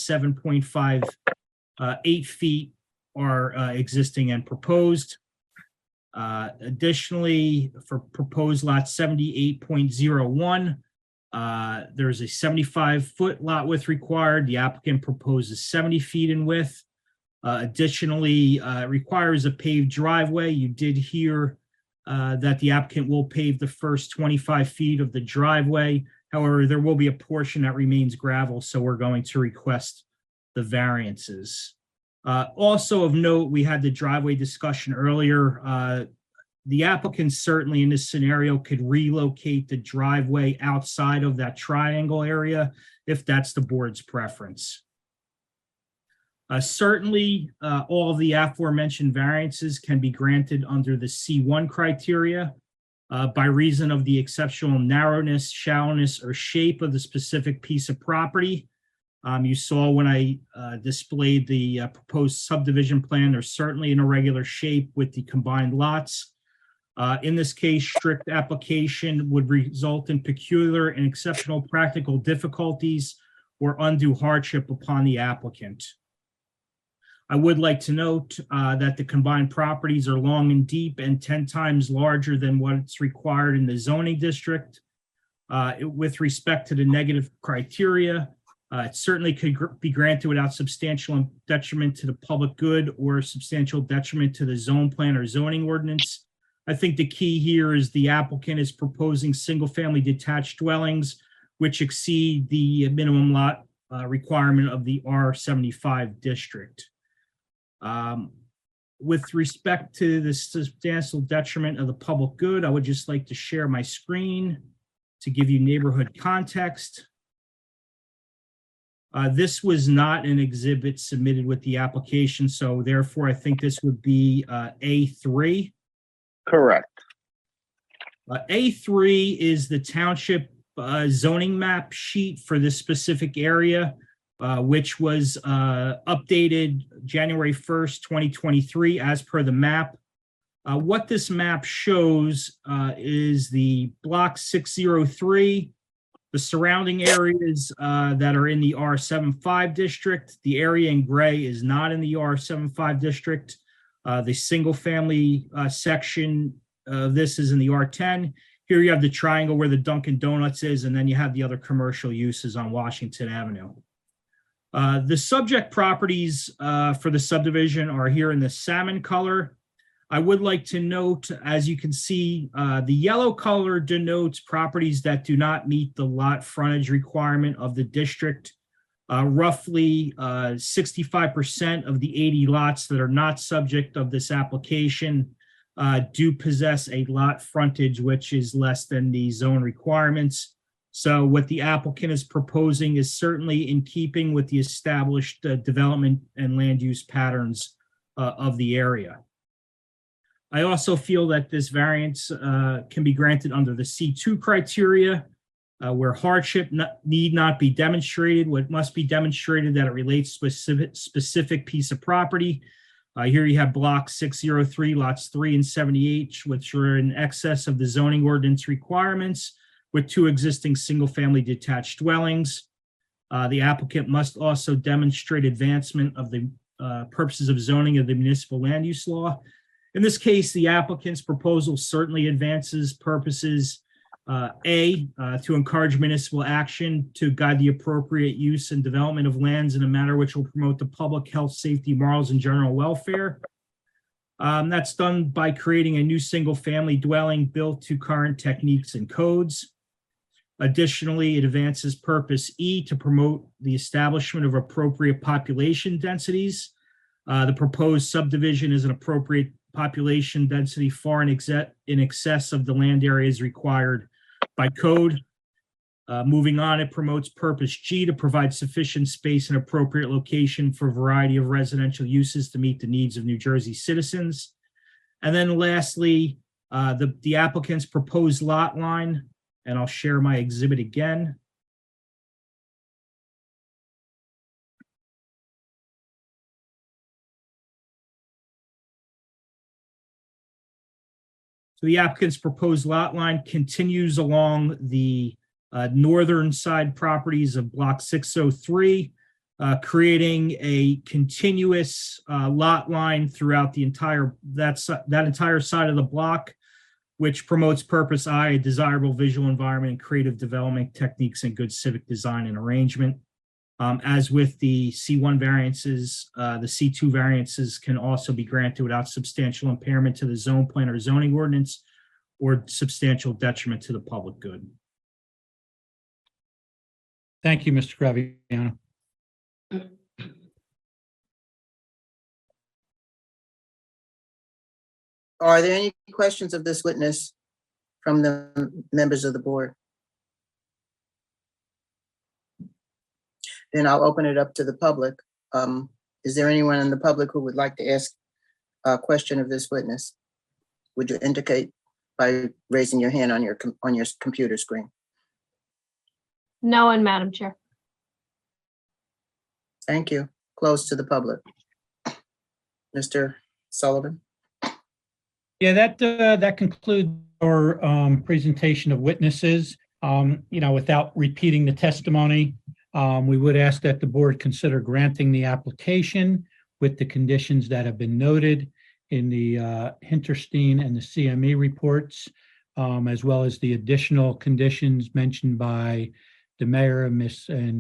S21: 7.58 feet are existing and proposed. Additionally, for proposed lot 78.01, there's a 75-foot lot width required. The applicant proposes 70 feet in width. Additionally, it requires a paved driveway. You did hear that the applicant will pave the first 25 feet of the driveway. However, there will be a portion that remains gravel, so we're going to request the variances. Also of note, we had the driveway discussion earlier. The applicant certainly in this scenario could relocate the driveway outside of that triangle area if that's the board's preference. Certainly, all of the aforementioned variances can be granted under the C1 criteria by reason of the exceptional narrowness, shallowness, or shape of the specific piece of property. You saw when I displayed the proposed subdivision plan, there's certainly an irregular shape with the combined lots. In this case, strict application would result in peculiar and exceptional practical difficulties or undue hardship upon the applicant. I would like to note that the combined properties are long and deep and 10 times larger than what's required in the zoning district. With respect to the negative criteria, it certainly could be granted without substantial detriment to the public good or substantial detriment to the zone plan or zoning ordinance. I think the key here is the applicant is proposing single-family detached dwellings, which exceed the minimum lot requirement of the R75 district. With respect to the substantial detriment of the public good, I would just like to share my screen to give you neighborhood context. This was not an exhibit submitted with the application, so therefore I think this would be A3.
S7: Correct.
S21: A3 is the township zoning map sheet for this specific area, which was updated January 1st, 2023, as per the map. What this map shows is the block 603, the surrounding areas that are in the R75 district. The area in gray is not in the R75 district. The single family section of this is in the R10. Here you have the triangle where the Dunkin' Donuts is, and then you have the other commercial uses on Washington Avenue. The subject properties for the subdivision are here in the salmon color. I would like to note, as you can see, the yellow color denotes properties that do not meet the lot frontage requirement of the district. Roughly 65% of the 80 lots that are not subject of this application do possess a lot frontage, which is less than the zone requirements. So what the applicant is proposing is certainly in keeping with the established development and land use patterns of the area. I also feel that this variance can be granted under the C2 criteria, where hardship need not be demonstrated. What must be demonstrated that it relates to a specific piece of property. Here you have block 603, lots 3 and 78, which are in excess of the zoning ordinance requirements, with 2 existing single-family detached dwellings. The applicant must also demonstrate advancement of the purposes of zoning of the municipal land use law. In this case, the applicant's proposal certainly advances purposes to encourage municipal action to guide the appropriate use and development of lands in a manner which will promote the public health, safety, morals, and general welfare. That's done by creating a new single-family dwelling built to current techniques and codes. Additionally, it advances purpose E to promote the establishment of appropriate population densities. The proposed subdivision is an appropriate population density far in excess of the land areas required by code. Moving on, it promotes purpose G to provide sufficient space and appropriate location for a variety of residential uses to meet the needs of New Jersey citizens. And then lastly, the applicant's proposed lot line, and I'll share my exhibit again. So the applicant's proposed lot line continues along the northern side properties of Block 603, creating a continuous lot line throughout the entire entire side of the block, which promotes purpose I, a desirable visual environment and creative development techniques and good civic design and arrangement. As with the C1 variances, the C2 variances can also be granted without substantial impairment to the zone plan or zoning ordinance or substantial detriment to the public good.
S18: Thank you, Mr. Graviano.
S1: Are there any questions of this witness from the members of the board? Then I'll open it up to the public. Is there anyone in the public who would like to ask a question of this witness? Would you indicate by raising your hand on your computer screen?
S2: No one, Madam Chair.
S1: Thank you. Close to the public. Mr. Sullivan?
S18: Yeah, that concludes our presentation of witnesses. Without repeating the testimony, we would ask that the board consider granting the application with the conditions that have been noted in the Hinterstein and the CME reports, as well as the additional conditions mentioned by the mayor and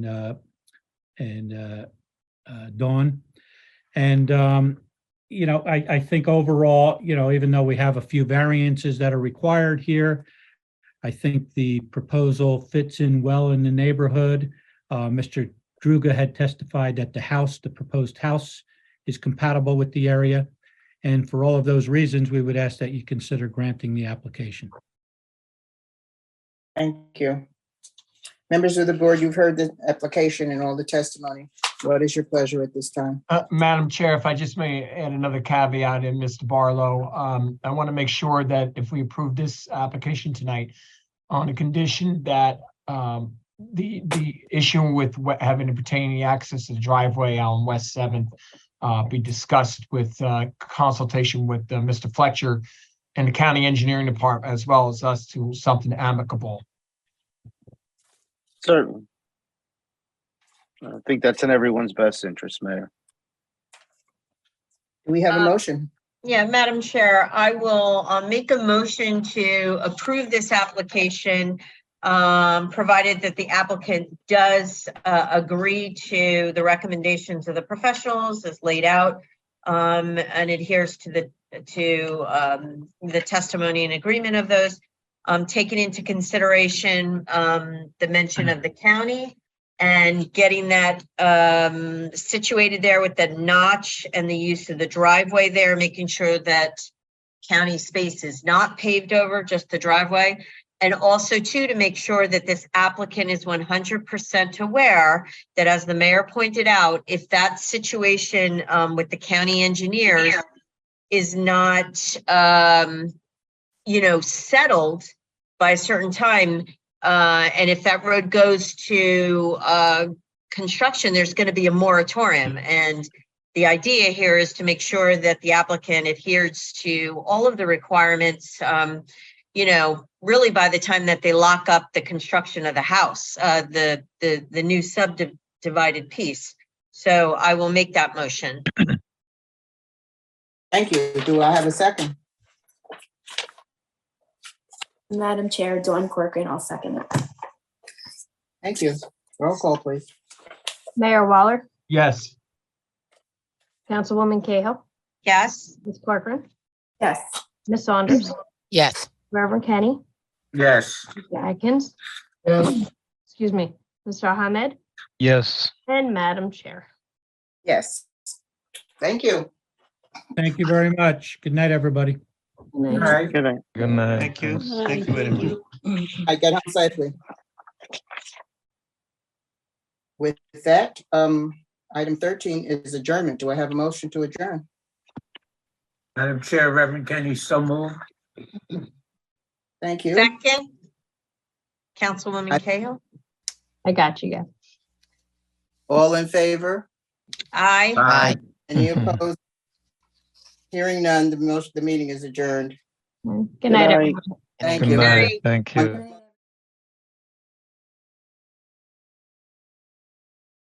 S18: Dawn. And I think overall, even though we have a few variances that are required here, I think the proposal fits in well in the neighborhood. Mr. Druga had testified that the proposed house is compatible with the area. And for all of those reasons, we would ask that you consider granting the application.
S1: Thank you. Members of the board, you've heard the application and all the testimony. What is your pleasure at this time?
S16: Madam Chair, if I just may add another caveat in, Mr. Barlow, I want to make sure that if we approve this application tonight on a condition that the issue with having to pertaining access to the driveway on West 7th be discussed with consultation with Mr. Fletcher and the county engineering department, as well as us, to something amicable.
S7: Certainly. I think that's in everyone's best interest, Mayor.
S1: Do we have a motion?
S3: Yeah, Madam Chair, I will make a motion to approve this application, provided that the applicant does agree to the recommendations of the professionals as laid out, and adheres to the testimony and agreement of those, taking into consideration the mention of the county and getting that situated there with the notch and the use of the driveway there, making sure that county space is not paved over, just the driveway. And also too, to make sure that this applicant is 100% aware that, as the mayor pointed out, if that situation with the county engineers is not, settled by a certain time, and if that road goes to construction, there's going to be a moratorium. And the idea here is to make sure that the applicant adheres to all of the requirements, really by the time that they lock up the construction of the house, the new subdivided piece. So I will make that motion.
S1: Thank you. Do I have a second?
S8: Madam Chair, Dawn Corcoran, I'll second it.
S1: Thank you. Roll call, please.
S2: Mayor Waller,
S16: Yes.
S2: Councilwoman Cahill,
S3: Yes.
S2: Ms. Corcoran,
S8: Yes.
S2: Ms. Saunders,
S6: Yes.
S2: Reverend Kenny,
S17: Yes.
S2: Mr. Atkins, excuse me, Mr. Ahmed,
S4: Yes.
S2: and Madam Chair.
S1: Yes. Thank you.
S18: Thank you very much. Good night, everybody.
S17: All right.
S12: Good night.
S4: Good night.
S5: Thank you. Thank you very much.
S1: I get home safely. With that, item 13 is adjournment. Do I have a motion to adjourn?
S17: Madam Chair, Reverend Kenny, so moved.
S1: Thank you.
S3: Second. Councilwoman Cahill?
S2: I got you, guys.
S1: All in favor?
S3: Aye.
S17: Aye.
S1: Any opposed? Hearing none, the meeting is adjourned.
S2: Good night,
S12: night.
S2: everyone.
S1: Thank
S4: Good
S1: you.
S4: night. Thank you.